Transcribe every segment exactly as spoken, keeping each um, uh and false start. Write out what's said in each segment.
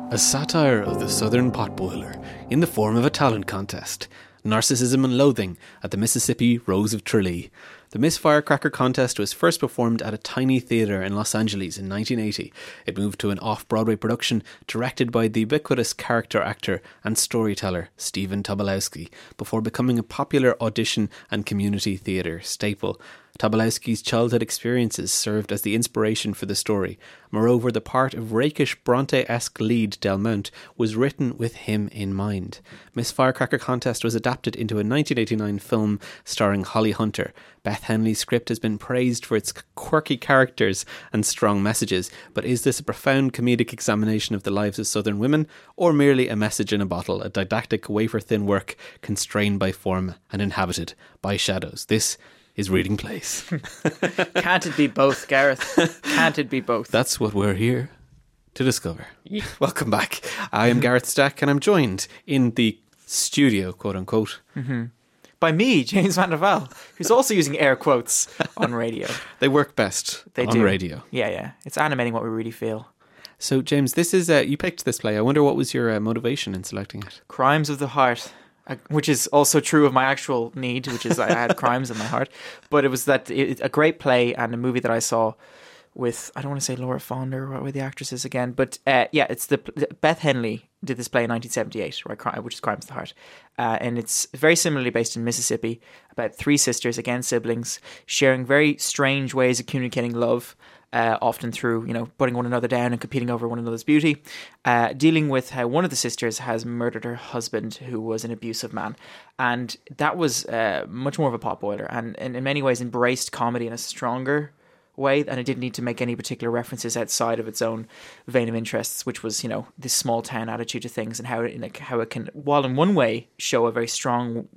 A satire of the Southern potboiler in the form of a talent contest. Narcissism and loathing at the Mississippi Rose of Tralee. The Miss Firecracker contest was first performed at a tiny theatre in Los Angeles in nineteen eighty. It moved to an off-Broadway production directed by the ubiquitous character actor and storyteller Stephen Tobolowsky before becoming a popular audition and community theatre staple. Tobolowsky's childhood experiences served as the inspiration for the story. Moreover, the part of rakish Bronte-esque lead Delmount was written with him in mind. Miss Firecracker Contest was adapted into a nineteen eighty-nine film starring Holly Hunter. Beth Henley's script has been praised for its quirky characters and strong messages, but is this a profound comedic examination of the lives of Southern women, or merely a message in a bottle, a didactic wafer-thin work constrained by form and inhabited by shadows? This is Reading Place. Can't it be both, Gareth? Can't it be both? That's what we're here to discover. Yeah. Welcome back. I am Gareth Stack, and I'm joined in the studio, quote unquote, mm-hmm. by me, James Van Der Val, who's also using air quotes on radio. They work best they on do. radio. Yeah, yeah. It's animating what we really feel. So, James, this is uh, you picked this play. I wonder what was your uh, motivation in selecting it? Crimes of the Heart. Which is also true of my actual need, which is I had crimes in my heart. But it was that it, a great play and a movie that I saw with, I don't want to say Laura Fonda or what were the actresses again, but uh, yeah, it's the Beth Henley did this play in nineteen seventy-eight, right, which is Crimes of the Heart. Uh, and it's very similarly based in Mississippi, about three sisters, again siblings, sharing very strange ways of communicating love. Uh, often through, you know, putting one another down and competing over one another's beauty, uh, dealing with how one of the sisters has murdered her husband, who was an abusive man. And that was uh, much more of a potboiler, and, and in many ways embraced comedy in a stronger way, and it didn't need to make any particular references outside of its own vein of interests, which was, you know, this small town attitude to things, and how it, like, how it can, while in one way show a very strong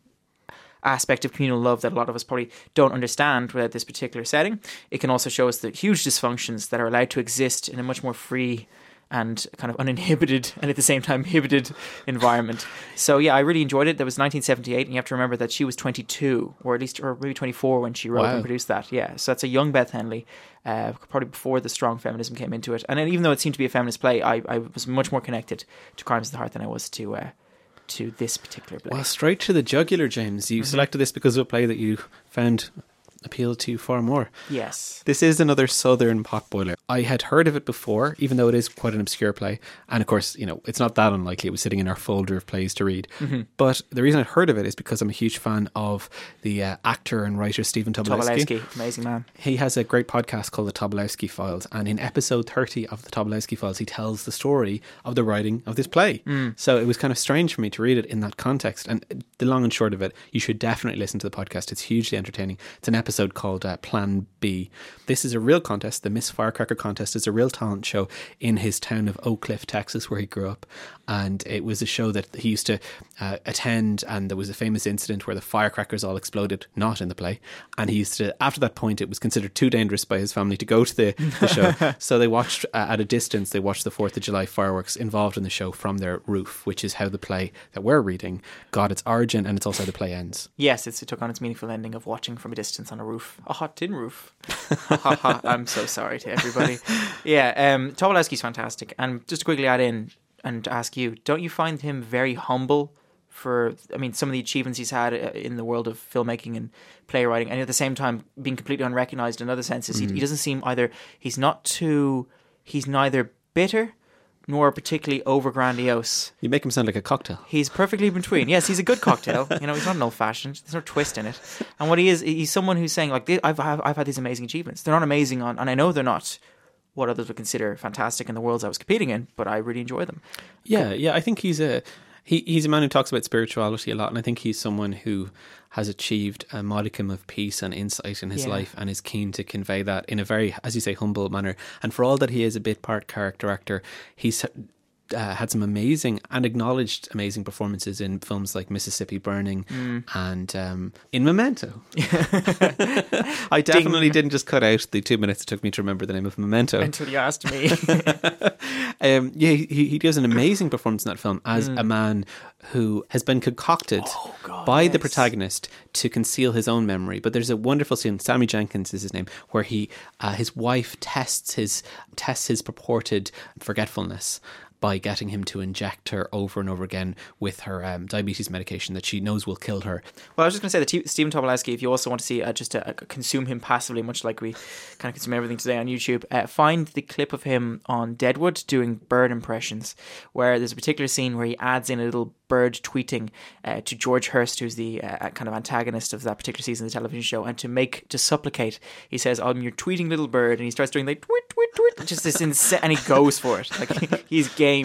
aspect of communal love that a lot of us probably don't understand without this particular setting, it can also show us the huge dysfunctions that are allowed to exist in a much more free and kind of uninhibited and at the same time inhibited environment. So yeah, I really enjoyed it. That was nineteen seventy-eight, and you have to remember that she was twenty-two, or at least, or maybe twenty-four when she wrote wow. and produced that. Yeah, so that's a young Beth Henley, uh, probably before the strong feminism came into it. And then, even though it seemed to be a feminist play, I, I was much more connected to Crimes of the Heart than I was to uh, to this particular play. Well, straight to the jugular, James. You mm-hmm. selected this because of a play that you found appealed to you far more. Yes. This is another Southern potboiler. I had heard of it before, even though it is quite an obscure play. And of course, you know, it's not that unlikely. It was sitting in our folder of plays to read. Mm-hmm. But the reason I'd heard of it is because I'm a huge fan of the uh, actor and writer Stephen Tobolowsky. Tobolowsky, amazing man. He has a great podcast called The Tobolowsky Files. And in episode thirty of The Tobolowsky Files, he tells the story of the writing of this play. Mm. So it was kind of strange for me to read it in that context. And the long and short of it, you should definitely listen to the podcast. It's hugely entertaining. It's an episode called uh, Plan B. This is a real contest. The Miss Firecracker contest is a real talent show in his town of Oak Cliff, Texas, where he grew up. And it was a show that he used to uh, attend, and there was a famous incident where the firecrackers all exploded, not in the play. And he used to, after that point, it was considered too dangerous by his family to go to the, the show. So they watched, uh, at a distance, they watched the fourth of July fireworks involved in the show from their roof, which is how the play that we're reading got its origin, and it's also how the play ends. Yes, it's, it took on its meaningful ending of watching from a distance on a roof. A hot tin roof. I'm so sorry to everybody. Yeah, um, Tobolowsky's fantastic. And just to quickly add in and ask you, don't you find him very humble for, I mean, some of the achievements he's had in the world of filmmaking and playwriting, and at the same time being completely unrecognised in other senses? Mm. He, he doesn't seem either, he's not too, he's neither bitter nor particularly over grandiose. You make him sound like a cocktail. He's perfectly in between. Yes, he's a good cocktail. You know, he's not an old fashioned. There's no twist in it. And what he is, he's someone who's saying, like, I've I've, I've had these amazing achievements. They're not amazing on, and I know they're not what others would consider fantastic in the worlds I was competing in, but I really enjoy them. Yeah, yeah. I think he's a he he's a man who talks about spirituality a lot, and I think he's someone who has achieved a modicum of peace and insight in his yeah. life, and is keen to convey that in a very, as you say, humble manner. And for all that he is a bit part character actor, he's Uh, had some amazing and acknowledged amazing performances in films like Mississippi Burning mm. and um, in Memento. I definitely Ding. didn't just cut out the two minutes it took me to remember the name of Memento. Until you asked me. um, yeah, he, he does an amazing performance in that film as mm. a man who has been concocted oh, God, by yes. the protagonist to conceal his own memory. But there's a wonderful scene, Sammy Jenkins is his name, where he uh, his wife tests his tests his purported forgetfulness. by getting him to inject her over and over again with her um, diabetes medication that she knows will kill her. Well, I was just going to say that T- Stephen Tobolowsky, if you also want to see uh, just to uh, consume him passively, much like we kind of consume everything today on YouTube, uh, find the clip of him on Deadwood doing bird impressions, where there's a particular scene where he adds in a little bird tweeting uh, to George Hurst, who's the uh, kind of antagonist of that particular season of the television show, and to make to supplicate, he says, "I'm your tweeting little bird," and he starts doing like tweet tweet tweet, just this insane, and he goes for it, like he's game.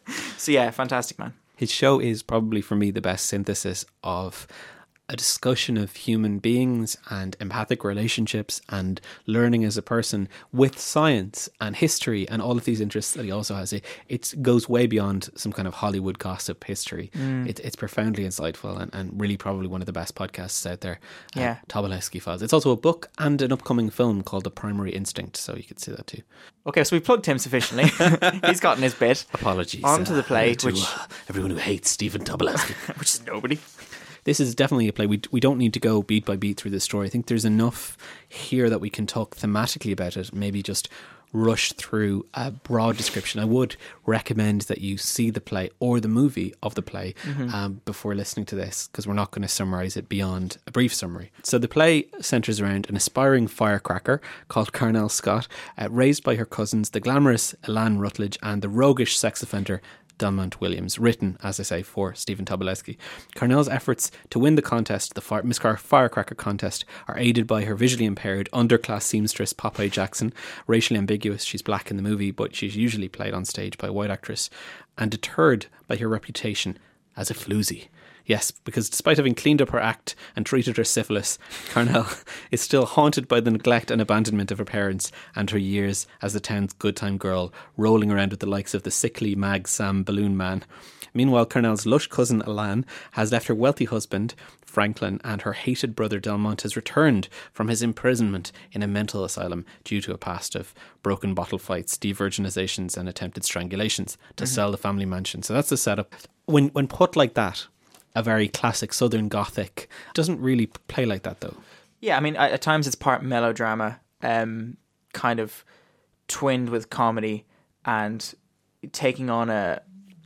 So yeah, fantastic, man. His show is probably for me the best synthesis of a discussion of human beings and empathic relationships and learning as a person with science and history and all of these interests that he also has. It, it goes way beyond some kind of Hollywood gossip history. Mm. It, it's profoundly insightful and, and really probably one of the best podcasts out there. Yeah. Uh, Tobolowsky Files. It's also a book and an upcoming film called The Primary Instinct, so you could see that too. Okay, so we've plugged him sufficiently. He's gotten his bit. Apologies. On to the play, uh, to, which... Uh, everyone who hates Stephen Tobolowsky. Which is nobody. This is definitely a play. We we don't need to go beat by beat through this story. I think there's enough here that we can talk thematically about it. Maybe just rush through a broad description. I would recommend that you see the play or the movie of the play mm-hmm. um, before listening to this, because we're not going to summarise it beyond a brief summary. So the play centres around an aspiring firecracker called Carnell Scott, uh, raised by her cousins, the glamorous Elan Rutledge and the roguish sex offender Delmont Williams, written, as I say, for Stephen Tobolowsky. Carnell's efforts to win the contest, the fire, Miss Car- Firecracker contest, are aided by her visually impaired underclass seamstress Popeye Jackson. Racially ambiguous, she's black in the movie, but she's usually played on stage by a white actress, and deterred by her reputation as a floozy. Yes, because despite having cleaned up her act and treated her syphilis, Carnell is still haunted by the neglect and abandonment of her parents and her years as the town's good time girl, rolling around with the likes of the sickly Mag Sam Balloon Man. Meanwhile, Carnell's lush cousin Elan has left her wealthy husband, Franklin, and her hated brother Delmont has returned from his imprisonment in a mental asylum due to a past of broken bottle fights, de-virginizations and attempted strangulations to mm-hmm. sell the family mansion. So that's the setup. When when put like that, a very classic Southern Gothic. Doesn't really play like that, though. Yeah, I mean, at, at times it's part melodrama, um, kind of twinned with comedy and taking on a...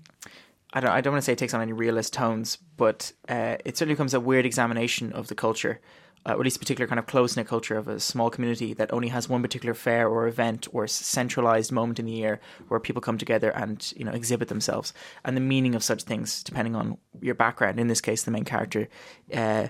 I don't, I don't want to say it takes on any realist tones, but uh, it certainly becomes a weird examination of the culture, uh, or at least a particular kind of close-knit culture of a small community that only has one particular fair or event or centralized moment in the year where people come together and, you know, exhibit themselves, and the meaning of such things depending on your background. In this case, the main character, uh,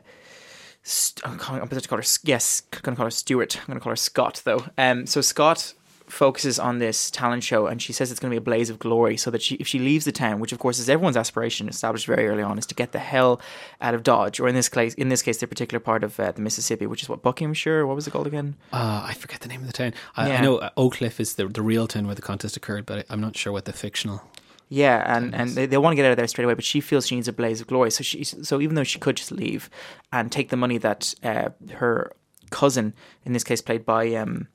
St- I'm going to call her yes, I'm going to call her Stuart. I'm going to call her Scott though. Um, so Scott focuses on this talent show, and she says it's going to be a blaze of glory, so that she, if she leaves the town, which of course is everyone's aspiration, established very early on, is to get the hell out of Dodge, or in this case, in this case, the particular part of uh, the Mississippi, which is what, Buckinghamshire, what was it called again? Uh, I forget the name of the town. I, yeah. I know uh, Oak Cliff is the the real town where the contest occurred, but I, I'm not sure what the fictional. Yeah, and, and they, they want to get out of there straight away, but she feels she needs a blaze of glory. So she, so even though she could just leave and take the money that uh, her cousin, in this case played by um,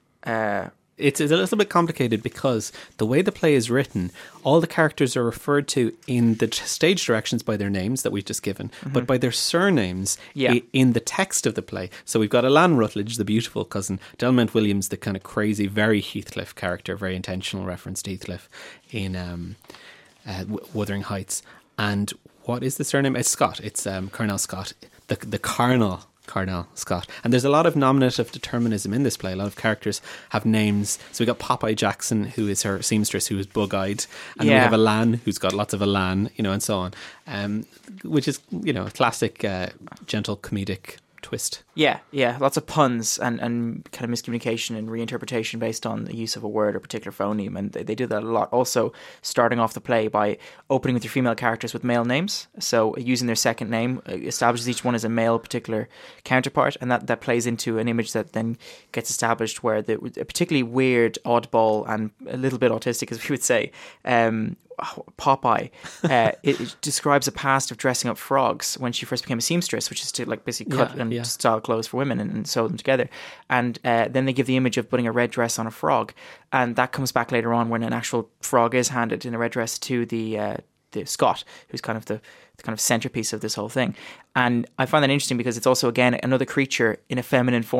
uh, It's, it's a little bit complicated because the way the play is written, all the characters are referred to in the t- stage directions by their names that we've just given, mm-hmm. but by their surnames yeah. I- in the text of the play. So we've got Elan Rutledge, the beautiful cousin, Delmont Williams, the kind of crazy, very Heathcliff character, very intentional reference to Heathcliff in um, uh, w- Wuthering Heights. And what is the surname? It's Scott. It's um, Carnell Scott, the the Carnell. Carnell Scott. And there's a lot of nominative determinism in this play. A lot of characters have names. So we got Popeye Jackson, who is her seamstress, who is bug-eyed. And yeah. then we have Elan, who's got lots of Elan, you know, and so on. Um, which is, you know, a classic uh, gentle comedic twist. Yeah, yeah, lots of puns and, and kind of miscommunication and reinterpretation based on the use of a word or particular phoneme, and they, they do that a lot. Also, starting off the play by opening with your female characters with male names, so using their second name establishes each one as a male particular counterpart, and that, that plays into an image that then gets established where the a particularly weird, oddball, and a little bit autistic, as we would say, um, Popeye, uh, it, it describes a past of dressing up frogs when she first became a seamstress, which is to like basically cut yeah, and yeah. style clothes for women and, and sew them together. And uh, then they give the image of putting a red dress on a frog, and that comes back later on when an actual frog is handed in a red dress to the uh, the Scott, who's kind of the, the kind of centerpiece of this whole thing. And I find that interesting because it's also again another creature in a feminine form,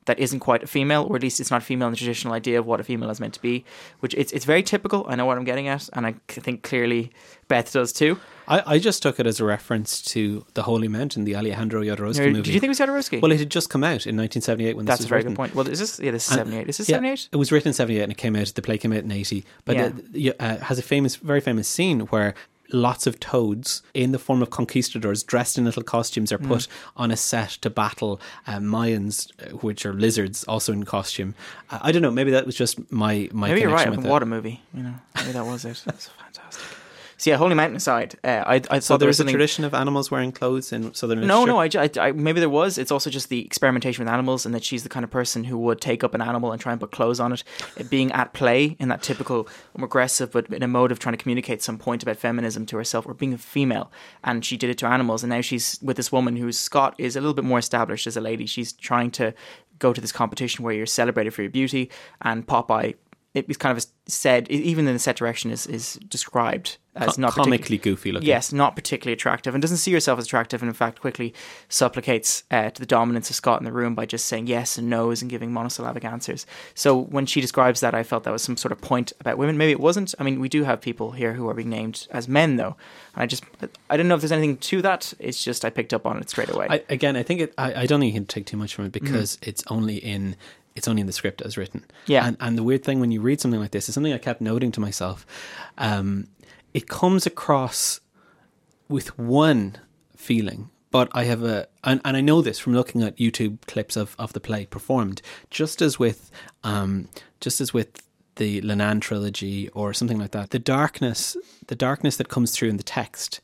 that isn't quite a female, or at least it's not female in the traditional idea of what a female is meant to be, which it's it's very typical. I know what I'm getting at, and I think clearly Beth does too. I, I just took it as a reference to The Holy Mountain, the Alejandro Jodorowsky Did movie. you think it was Jodorowsky? Well, it had just come out in nineteen seventy-eight when That's this was a very written. good point. Well, is this yeah? This is And- seventy-eight. Is this Yeah, seventy-eight? it was written in seventy-eight and it came out, the play came out in eighty. But Yeah. it yeah, uh, has a famous, very famous scene where lots of toads in the form of conquistadors dressed in little costumes are put on a set to battle uh, Mayans, uh, which are lizards, also in costume. Uh, I don't know, maybe that was just my, my Maybe you're right. connection with it. What a movie. You know, maybe that was it. That's fantastic. So yeah, Holy Mountain aside, uh, I I thought So there was there's a something. tradition of animals wearing clothes in Southern No, literature? no, I, ju- I, I maybe there was. It's also just the experimentation with animals, and that she's the kind of person who would take up an animal and try and put clothes on it, it being at play in that typical um, aggressive, but in a mode of trying to communicate some point about feminism to herself or being a female. And she did it to animals, and now she's with this woman who's Scott is a little bit more established as a lady. She's trying to go to this competition where you're celebrated for your beauty, and Popeye. It was kind of said, even in the set direction, is is described as Co- not particularly- comically goofy looking. Yes, not particularly attractive, and doesn't see herself as attractive, and in fact quickly supplicates uh, to the dominance of Scott in the room by just saying yes and no's and giving monosyllabic answers. So when she describes that, I felt that was some sort of point about women. Maybe it wasn't. I mean, we do have people here who are being named as men, though. And I just, I don't know if there's anything to that. It's just I picked up on it straight away. I, again, I think it, I, I don't think you can take too much from it because it's only in it's only in the script as written. Yeah. And and the weird thing when you read something like this is something I kept noting to myself. Um, it comes across with one feeling, but I have a and, and I know this from looking at YouTube clips of, of the play performed, just as with um just as with the Lenan trilogy or something like that. The darkness, the darkness that comes through in the text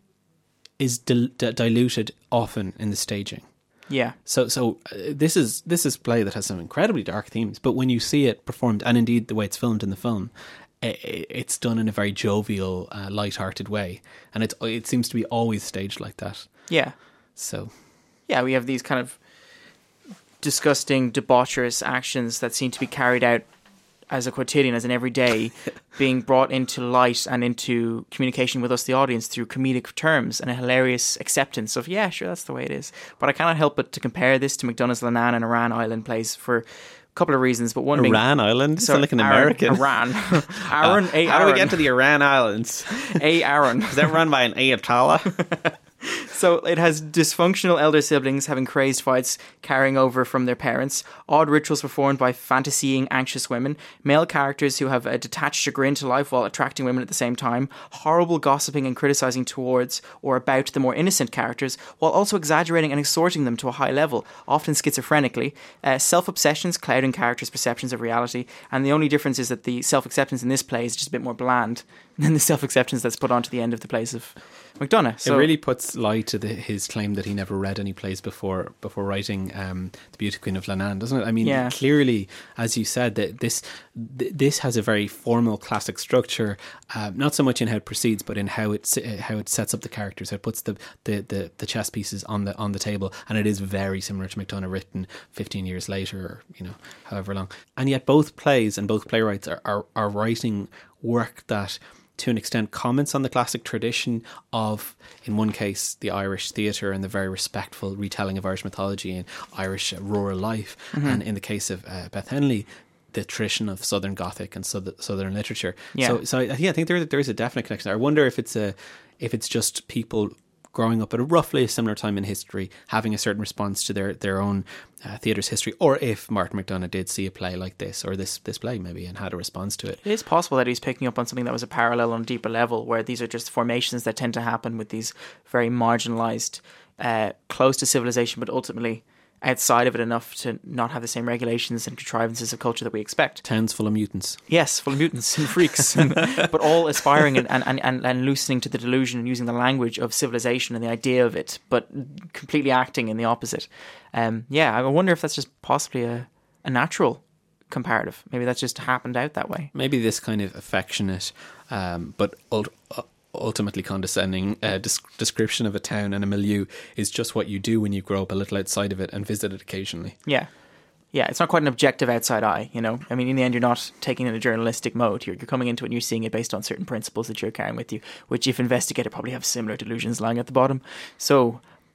is dil- d- diluted often in the staging. yeah. So, so uh, this is this is a play that has some incredibly dark themes, but when you see it performed, and indeed the way it's filmed in the film, i it's done in a very jovial, uh, light-hearted way, and it it seems to be always staged like that. Yeah. So, Yeah, we have these kind of disgusting, debaucherous actions that seem to be carried out as a quotidian, as an everyday, being brought into light and into communication with us, the audience, through comedic terms and a hilarious acceptance of, yeah, sure, that's the way it is. But I cannot help but to compare this to McDonagh's Lenan and Iran Island plays for a couple of reasons. But one being... Iran Island? So Sound like an Aaron- American. Iran. Aaron, Uh, A. how do we Aaron. get to the Iran Islands? A. Aaron. Is that run by an Ayatollah? So it has dysfunctional elder siblings having crazed fights carrying over from their parents, odd rituals performed by fantasying anxious women, male characters who have a detached chagrin to life while attracting women at the same time, horrible gossiping and criticizing towards or about the more innocent characters, while also exaggerating and exhorting them to a high level, often schizophrenically, uh, self-obsessions clouding characters' perceptions of reality, and the only difference is that the self-acceptance in this play is just a bit more bland than the self-acceptance that's put onto the end of the plays of McDonagh. So it really puts light to the, his claim that he never read any plays before before writing um, The Beauty Queen of Lenan, doesn't it? I mean, Yeah. clearly, as you said, that this th- this has a very formal classic structure, uh, not so much in how it proceeds, but in how it se- how it sets up the characters, how it puts the, the, the, the chess pieces on the on the table, and it is very similar to McDonagh, written fifteen years later, or you know, however long. And yet, both plays and both playwrights are are, are writing work that, to an extent, comments on the classic tradition of, in one case, the Irish theatre and the very respectful retelling of Irish mythology and Irish uh, rural life, Mm-hmm. and in the case of uh, Beth Henley, the tradition of Southern Gothic and Southern, Southern literature. Yeah. So, so yeah, I think there there is a definite connection. I wonder if it's a if it's just people growing up at a roughly a similar time in history, having a certain response to their their own uh, theatre's history, or if Martin McDonagh did see a play like this, or this this play maybe, and had a response to it. it is possible that he's picking up on something that was a parallel on a deeper level, where these are just formations that tend to happen with these very marginalized, uh, close to civilization, but ultimately outside of it enough to not have the same regulations and contrivances of culture that we expect. Towns full of mutants. Yes, full of mutants and freaks, and, but all aspiring and, and, and, and loosening to the delusion and using the language of civilization and the idea of it, but completely acting in the opposite. Um, yeah, I wonder if that's just possibly a, a natural comparative. Maybe that's just happened out that way. Maybe this kind of affectionate, um, but ult- uh, ultimately condescending uh, dis- description of a town and a milieu is just what you do when you grow up a little outside of it and visit it occasionally. Yeah. Yeah, it's not quite an objective outside eye, you know. I mean, in the end, you're not taking it in a journalistic mode. You're, you're coming into it and you're seeing it based on certain principles that you're carrying with you, which, if investigated, probably have similar delusions lying at the bottom. So,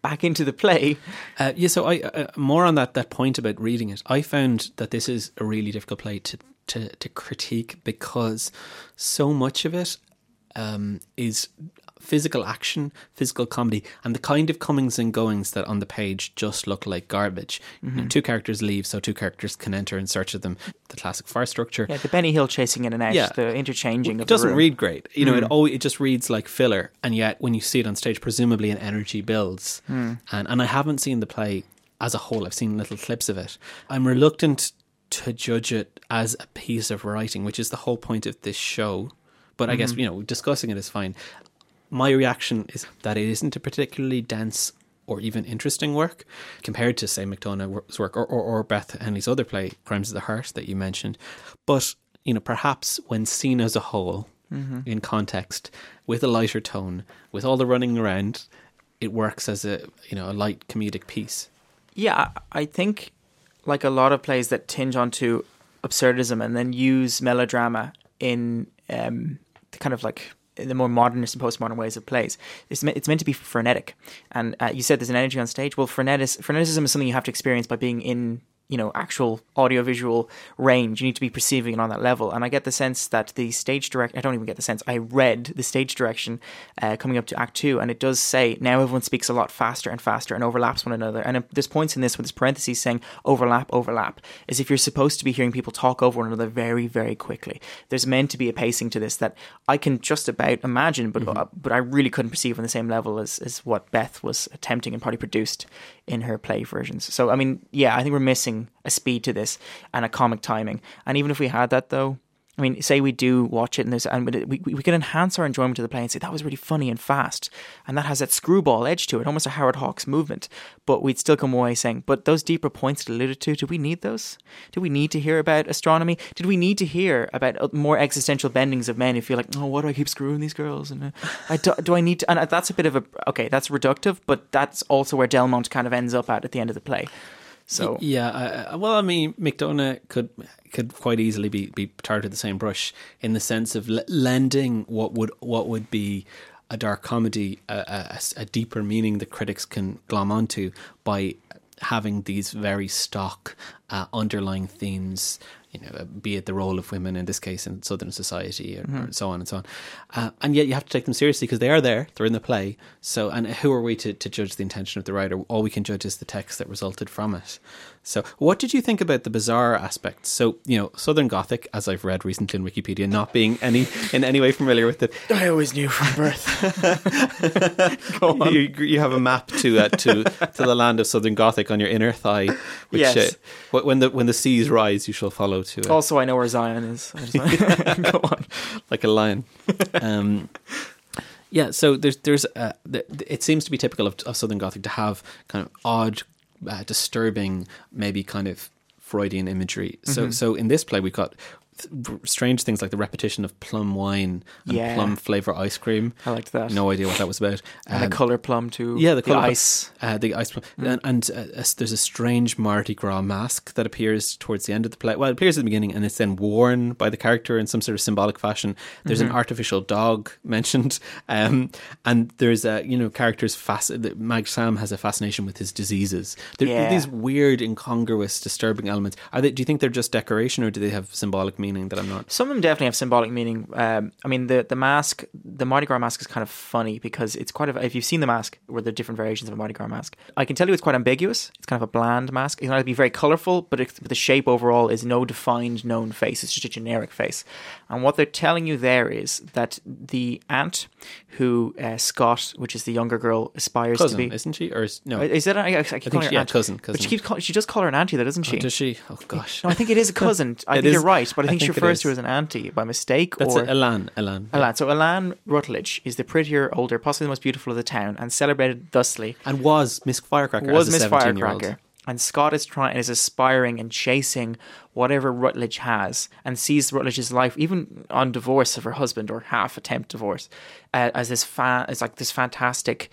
back into the play. Uh, yeah, so I uh, more on that that point about reading it. I found that this is a really difficult play to to, to critique because so much of it um, is physical action, physical comedy, and the kind of comings and goings that on the page just look like garbage. Mm-hmm. You know, two characters leave, so two characters can enter in search of them. The classic fire structure. Yeah, the Benny Hill chasing in and out, yeah. the interchanging it of doesn't the room. read great. You know, mm. it always, it just reads like filler, and yet when you see it on stage, presumably an energy builds. Mm. And and I haven't seen the play as a whole. I've seen little clips of it. I'm reluctant to judge it as a piece of writing, which is the whole point of this show. But I mm-hmm. guess, you know, discussing it is fine. My reaction is that it isn't a particularly dense or even interesting work compared to, say, McDonagh's work or, or, or Beth Henley's other play, Crimes of the Heart, that you mentioned. But, you know, perhaps when seen as a whole, mm-hmm. in context, with a lighter tone, with all the running around, it works as a, you know, a light comedic piece. Yeah, I think, like a lot of plays that tinge onto absurdism and then use melodrama in um, kind of like the more modernist and postmodern ways of plays, it's meant, it's meant to be frenetic. And uh, you said there's an energy on stage. Well, frenetis, freneticism is something you have to experience by being in, you know, actual audiovisual range. You need to be perceiving it on that level. And I get the sense that the stage direct, I don't even get the sense, I read the stage direction uh, coming up to Act Two, and it does say now everyone speaks a lot faster and faster and overlaps one another. And there's points in this with this parentheses saying overlap, overlap, as if you're supposed to be hearing people talk over one another very, very quickly. There's meant to be a pacing to this that I can just about imagine, but mm-hmm. uh, but I really couldn't perceive on the same level as, as what Beth was attempting and probably produced in her play versions. So, I mean, yeah, I think we're missing a speed to this and a comic timing. And even if we had that, though, I mean, say we do watch it and there's and we we can enhance our enjoyment of the play and say that was really funny and fast, and that has that screwball edge to it, almost a Howard Hawks movement. But we'd still come away saying, but those deeper points that alluded to, do we need those? Do we need to hear about astronomy? Did we need to hear about more existential bendings of men who feel like, oh, why do I keep screwing these girls? And uh, I do, do I need to? And that's a bit of a okay, that's reductive, but that's also where Delmont kind of ends up at at the end of the play. So yeah, uh, well, I mean, McDonagh could could quite easily be, be tarred with the same brush in the sense of l- lending what would what would be a dark comedy a, a, a deeper meaning that critics can glom onto by having these very stock uh, underlying themes. You know, be it the role of women in this case in Southern society, or, mm-hmm. or so on and so on, uh, and yet you have to take them seriously because they are there, they're in the play. So, and who are we to, to judge the intention of the writer? All we can judge is the text that resulted from it. So, what did you think about the bizarre aspects? So, you know, Southern Gothic, as I've read recently in Wikipedia, not being any in any way familiar with it. I always knew from birth. Go on. You, you have a map to uh, to to the land of Southern Gothic on your inner thigh. Which, yes. Uh, when the when the seas rise, you shall follow to. Uh, also, I know where Zion is. I just, go on, like a lion. Um, yeah. So there's there's uh, it seems to be typical of, of Southern Gothic to have kind of odd, uh, disturbing, maybe kind of Freudian imagery. So mm-hmm. so in this play we got th- strange things like the repetition of plum wine and yeah. plum flavour ice cream. I liked that. No idea what that was about. And um, the colour plum too. Yeah, the, colour the ice. Uh, the ice plum. Mm. And, and uh, a, there's a strange Mardi Gras mask that appears towards the end of the play. Well, it appears at the beginning and it's then worn by the character in some sort of symbolic fashion. There's mm-hmm. an artificial dog mentioned. Um, and there's, uh, you know, characters, fasc- Mag Sam has a fascination with his diseases. There yeah. are these weird, incongruous, disturbing elements. Are they? Do you think they're just decoration or do they have symbolic meaning that I'm not? Some of them definitely have symbolic meaning. Um, I mean, the, the mask, the Mardi Gras mask is kind of funny because it's quite a, if you've seen the mask, where there are different variations of a Mardi Gras mask, I can tell you it's quite ambiguous. It's kind of a bland mask. It can either be very colourful, but, it, but the shape overall is no defined known face. It's just a generic face. And what they're telling you there is that the aunt who uh, Scott, which is the younger girl, aspires cousin, to be, isn't she? Or is, no, is that? I, I keep I calling her she, yeah, aunt. cousin, cousin. But she keeps call, she does call her an auntie, though, doesn't she? Oh, does she? Oh gosh. No, I think it is a cousin. I think is, you're right, but I think, I she think refers to her as an auntie by mistake. That's or a, Elan. Elan. Elan. So Elan Rutledge is the prettier, older, possibly the most beautiful of the town, and celebrated thusly. And was Miss Firecracker. Was as a Miss seventeen-year-old. Firecracker. And Scott is trying is aspiring and chasing whatever Rutledge has, and sees Rutledge's life, even on divorce of her husband or half attempt divorce, uh, as this fa- as like this fantastic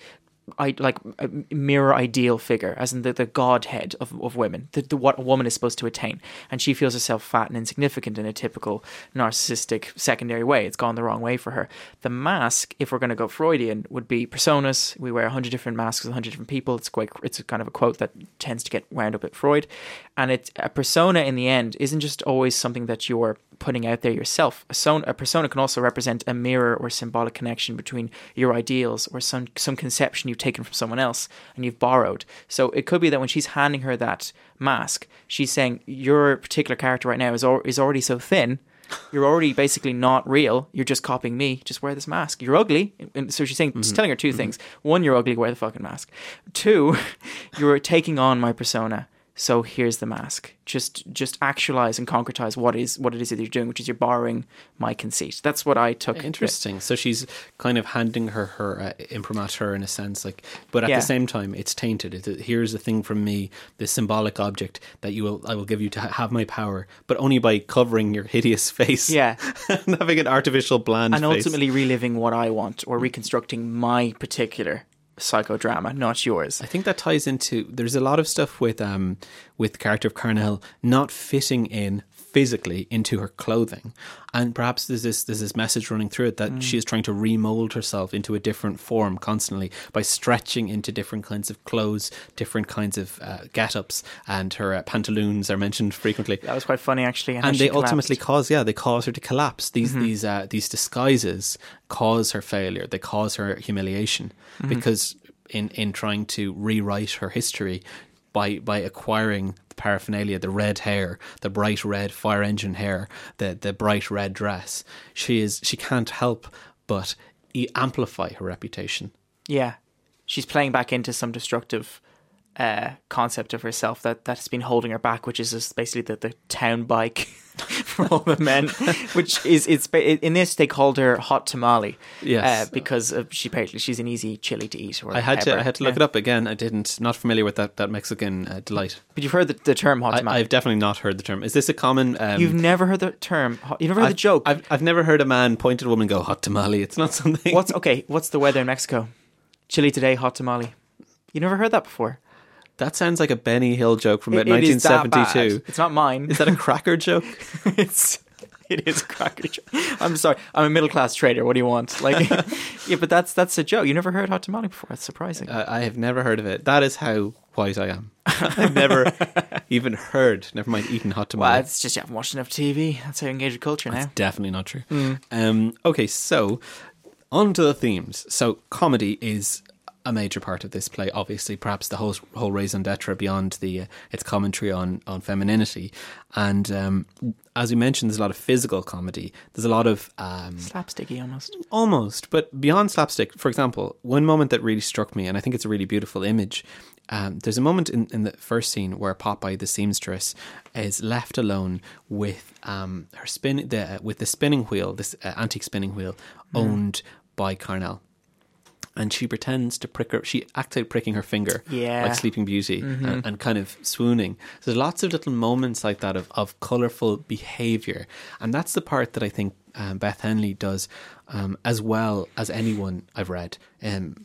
I like a mirror ideal figure, as in the, the godhead of, of women, the, the what a woman is supposed to attain, and she feels herself fat and insignificant in a typical narcissistic secondary way. It's gone the wrong way for her. The mask, if we're going to go Freudian, would be personas. We wear a hundred different masks with a hundred different people. It's quite it's a kind of a quote that tends to get wound up at Freud, and it a persona in the end isn't just always something that you're putting out there yourself. A, son, a persona can also represent a mirror or symbolic connection between your ideals or some some conception you've taken from someone else and you've borrowed. So it could be that when she's handing her that mask, she's saying, your particular character right now is al- is already so thin, you're already basically not real, you're just copying me, just wear this mask. You're ugly. And so she's saying, mm-hmm. she's telling her two mm-hmm. things. One, you're ugly, wear the fucking mask. Two, you're taking on my persona. So here's the mask. Just just actualize and concretize what is what it is that you're doing, which is you're borrowing my conceit. That's what I took. Interesting. So she's kind of handing her her uh, imprimatur in a sense, like, but at yeah. the same time, it's tainted. It, here's a thing from me, this symbolic object that you will I will give you to ha- have my power, but only by covering your hideous face. Yeah, and having an artificial bland and face. ultimately reliving what I want or reconstructing my particular psychodrama, not yours. I think that ties into, there's a lot of stuff with um with the character of Carnell not fitting in physically into her clothing, and perhaps there's this there's this message running through it that mm. she is trying to remold herself into a different form constantly by stretching into different kinds of clothes, different kinds of uh, get-ups, and her uh, pantaloons are mentioned frequently. That was quite funny, actually. And, and they collapsed. ultimately cause yeah they cause her to collapse. These mm-hmm. these uh, these disguises cause her failure. They cause her humiliation mm-hmm. because in in trying to rewrite her history by by acquiring the paraphernalia, the red hair, the bright red fire engine hair, the the bright red dress, she is she can't help but amplify her reputation. Yeah, she's playing back into some destructive uh, concept of herself that that's been holding her back, which is just basically the, the town bike for all the men. Which is it's in this they called her Hot Tamale, yes, uh, because of she apparently she's an easy chili to eat. Or I had pepper. to I had to look yeah. it up again. I didn't not familiar with that that Mexican uh, delight. But you've heard the, the term Hot Tamale. I, I've definitely not heard the term. Is this a common? Um, you've never heard the term. You've never heard I've, the joke. I've I've never heard a man point at a woman and go Hot Tamale. It's not something. What's okay? What's the weather in Mexico? Chilly today, hot tamale. You never heard that before? That sounds like a Benny Hill joke from about it, it nineteen seventy-two. It's not mine. Is that a cracker joke? it's it is a cracker joke. I'm sorry. I'm a middle class trader. What do you want? Like, yeah, but that's that's a joke. You never heard hot tamale before? That's surprising. Uh, I have never heard of it. That is how white I am. I've never even heard. Never mind eating hot tamale. Well, it's just you haven't watched enough T V. That's how you engage with culture now. That's definitely not true. Mm. Um, okay, so on to the themes. So comedy is a major part of this play, obviously, perhaps the whole whole raison d'etre beyond the uh, its commentary on on femininity. And um, as we mentioned, there's a lot of physical comedy. There's a lot of um, slapsticky almost, almost, but beyond slapstick. For example, one moment that really struck me, and I think it's a really beautiful image. Um, there's a moment in, in the first scene where Popeye the seamstress is left alone with um, her spin the uh, with the spinning wheel, this uh, antique spinning wheel owned mm. by Carnell. And she pretends to prick her, she acts out pricking her finger yeah. like Sleeping Beauty mm-hmm. and, and kind of swooning. So there's lots of little moments like that of, of colourful behaviour. And that's the part that I think um, Beth Henley does um, as well as anyone I've read. Um,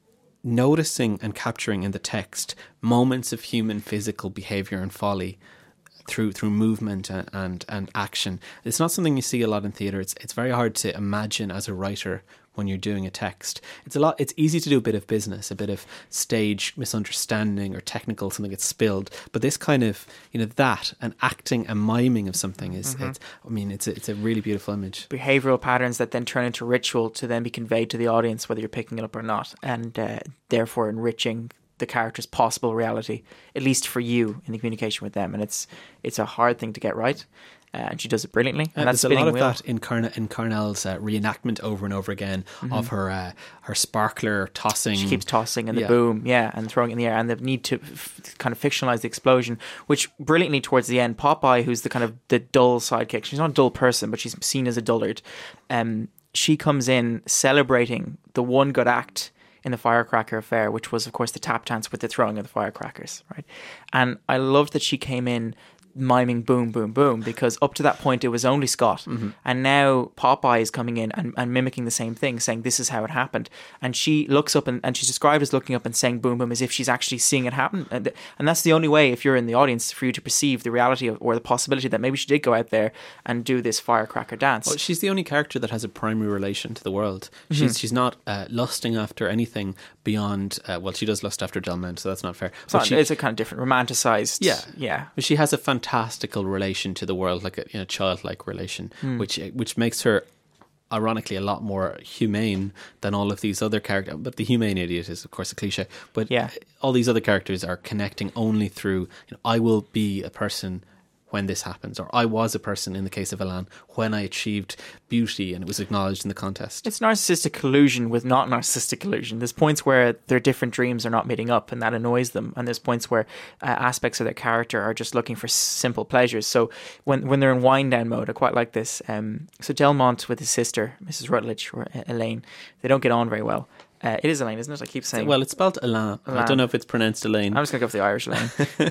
noticing and capturing in the text moments of human physical behaviour and folly through through movement and, and, and action. It's not something you see a lot in theatre. It's it's very hard to imagine as a writer when you're doing a text. It's a lot. It's easy to do a bit of business, a bit of stage misunderstanding or technical, something gets spilled. But this kind of, you know, that and acting and miming of something is, mm-hmm. it's, I mean, it's a, it's a really beautiful image. Behavioural patterns that then turn into ritual to then be conveyed to the audience, whether you're picking it up or not, and uh, therefore enriching the character's possible reality, at least for you in the communication with them. And it's it's a hard thing to get right. Uh, and she does it brilliantly. And uh, that's there's a lot of wheel. that in, Carn- in Carnell's uh, reenactment over and over again mm-hmm. of her uh, her sparkler tossing. She keeps tossing and the yeah. boom, yeah, and throwing it in the air, and the need to f- kind of fictionalize the explosion, which brilliantly towards the end, Popeye, who's the kind of the dull sidekick, she's not a dull person, but she's seen as a dullard. Um, she comes in celebrating the one good act in the firecracker affair, which was, of course, the tap dance with the throwing of the firecrackers, right? And I loved that she came in miming boom, boom, boom, because up to that point it was only Scott. Mm-hmm. And now Popeye is coming in and, and mimicking the same thing, saying this is how it happened. And she looks up and, and she's described as looking up and saying boom, boom, as if she's actually seeing it happen. And, and that's the only way, if you're in the audience, for you to perceive the reality of, or the possibility that maybe she did go out there and do this firecracker dance. Well, she's the only character that has a primary relation to the world. She's mm-hmm. she's not uh, lusting after anything beyond, uh, well, she does lust after Delmount, so that's not fair. It's, not, she, it's a kind of different, romanticized. Yeah. Yeah. But she has a fantastical relation to the world, like a you know, childlike relation, mm. which which makes her, ironically, a lot more humane than all of these other characters. But the humane idiot is, of course, a cliche. But yeah. all these other characters are connecting only through, you know, I will be a person when this happens, or I was a person in the case of Elan when I achieved beauty and it was acknowledged in the contest. It's narcissistic collusion with not narcissistic collusion. There's points where their different dreams are not meeting up and that annoys them, and there's points where uh, aspects of their character are just looking for simple pleasures. So when when they're in wind down mode, I quite like this. Um, so Delmont with his sister, Missus Rutledge, or Elaine, they don't get on very well. Uh, it is Elaine, isn't it? I keep saying. Well, it's spelled Elan. I don't know if it's pronounced Elaine. I'm just going to go for the Irish Elaine.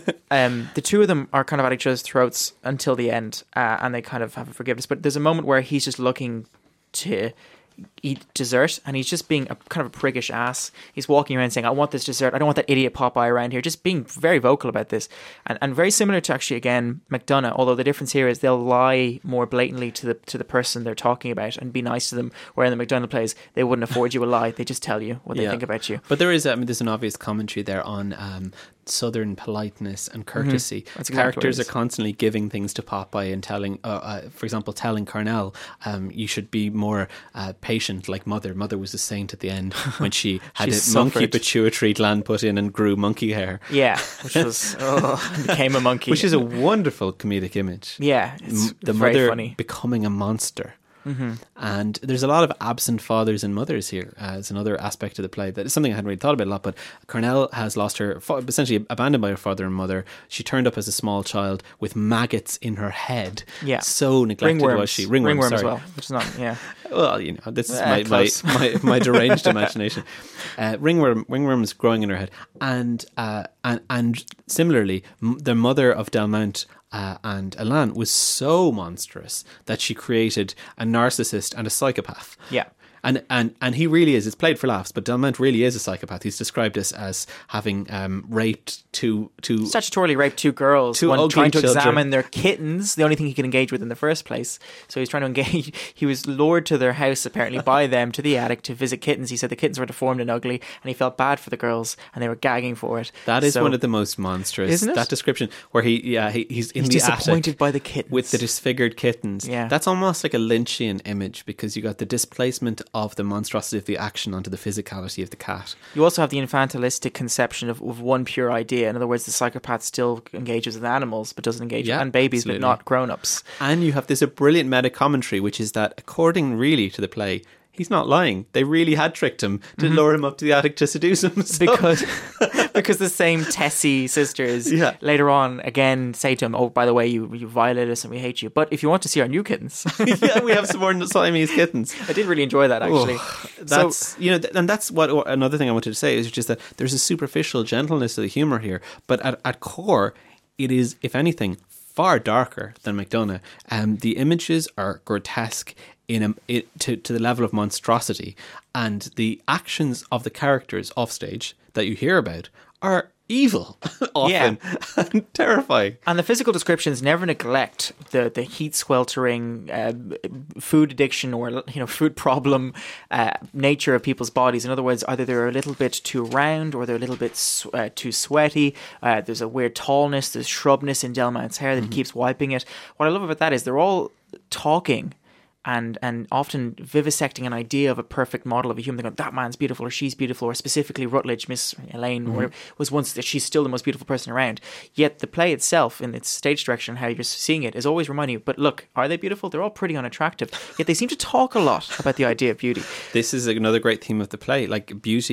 um, the two of them are kind of at each other's throats until the end, uh, and they kind of have a forgiveness. But there's a moment where he's just looking to eat dessert, and he's just being a kind of a priggish ass. He's walking around saying, I want this dessert, I don't want that idiot Popeye around here, just being very vocal about this, and and very similar to actually again McDonagh, although the difference here is they'll lie more blatantly to the to the person they're talking about and be nice to them, where in the McDonagh plays they wouldn't afford you a lie, they just tell you what they yeah. think about you. But there is I mean there's an obvious commentary there on um southern politeness and courtesy. Mm-hmm. Exactly Characters are constantly giving things to Popeye and telling uh, uh, for example telling Carnell um, you should be more uh, patient like Mother. Mother was a saint at the end when she had a suffered. monkey pituitary gland put in and grew monkey hair. Yeah, which was oh, became a monkey, which is a wonderful comedic image. Yeah, it's the very mother funny. Becoming a monster. Mm-hmm. And there's a lot of absent fathers and mothers here uh, as another aspect of the play. That is something I hadn't really thought about a lot, but Carnell has lost her, essentially abandoned by her father and mother. She turned up as a small child with maggots in her head. Yeah. So neglected Ringworms. was she. Ringworms, Ringworms sorry. as well, which is not, yeah. Well, you know, this is uh, my, my, my, my deranged imagination. Uh, ringworm, ringworms growing in her head. And, uh, and, and similarly, m- the mother of Delmount Uh, and Elan was so monstrous that she created a narcissist and a psychopath. Yeah. And, and and he really is. It's played for laughs, but Delmount really is a psychopath. He's described as, as having um, raped two two statutorily raped two girls, two one trying to children. examine their kittens, the only thing he could engage with in the first place. So he's trying to engage. He was lured to their house apparently by them to the attic to visit kittens. He said the kittens were deformed and ugly, and he felt bad for the girls, and they were gagging for it. That is so, one of the most monstrous. Isn't it? That description where he yeah he, he's in he's the disappointed attic by the kittens with the disfigured kittens. Yeah, that's almost like a Lynchian image because you got the displacement of the monstrosity of the action onto the physicality of the cat. You also have the infantilistic conception of, of one pure idea. In other words, the psychopath still engages with animals but doesn't engage yeah, with and babies absolutely. but not grown-ups. And you have this a brilliant meta commentary, which is that according really to the play, he's not lying. They really had tricked him to mm-hmm. lure him up to the attic to seduce him. So. Because because the same Tessie sisters yeah. later on again say to him, oh, by the way, you, you violated us and we hate you. But if you want to see our new kittens. yeah, we have some more Siamese kittens. I did really enjoy that, actually. Oh, that's, so, you know, and that's what another thing I wanted to say is just that there's a superficial gentleness to the humour here. But at, at core, it is, if anything, far darker than McDonagh. Um, the images are grotesque in a, it, to, to the level of monstrosity, and the actions of the characters off stage that you hear about are evil often yeah. and terrifying. And the physical descriptions never neglect the the heat sweltering uh, food addiction or you know food problem uh, nature of people's bodies. In other words, either they're a little bit too round or they're a little bit uh, too sweaty. Uh, there's a weird tallness, there's shrubness in Delmount's hair that mm-hmm. he keeps wiping it. What I love about that is they're all talking and and often vivisecting an idea of a perfect model of a human. They go, that man's beautiful, or she's beautiful, or specifically Rutledge, Miss Elaine, mm-hmm. or was once that she's still the most beautiful person around. Yet the play itself, in its stage direction, how you're seeing it, is always reminding you, but look, are they beautiful? They're all pretty unattractive. Yet they seem to talk a lot about the idea of beauty. This is another great theme of the play, like beauty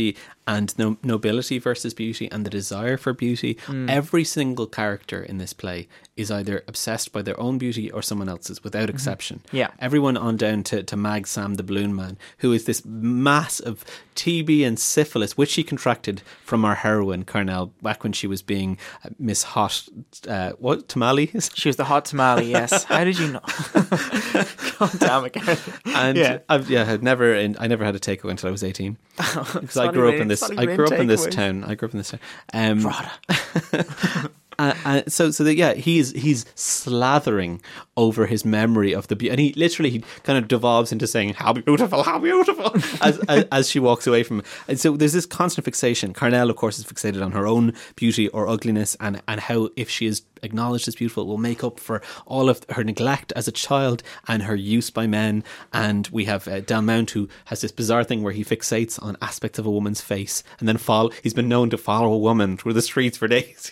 and no, nobility versus beauty and the desire for beauty. Mm. Every single character in this play is either obsessed by their own beauty or someone else's, without mm-hmm. exception. Yeah. Everyone on down to, to Mag Sam the Balloon Man, who is this mass of T B and syphilis, which she contracted from our heroine, Carnell, back when she was being uh, Miss Hot, uh, what, Tamale? She was the Hot Tamale, yes. How did you know? God damn it, Karen. And yeah, I've, yeah, I'd never, I never had a takeaway until I was eighteen. Because I grew up in this, I grew up in this town. I grew up in this town. Um, Uh, uh, so, so that yeah, he's he's slathering over his memory of the beauty, and he literally he kind of devolves into saying "How beautiful, how beautiful," as, as as she walks away from him. And so there's this constant fixation. Carnell, of course, is fixated on her own beauty or ugliness, and and how if she is acknowledged as beautiful, it will make up for all of her neglect as a child and her use by men. And we have uh, Dan Mount, who has this bizarre thing where he fixates on aspects of a woman's face, and then follow. He's been known to follow a woman through the streets for days.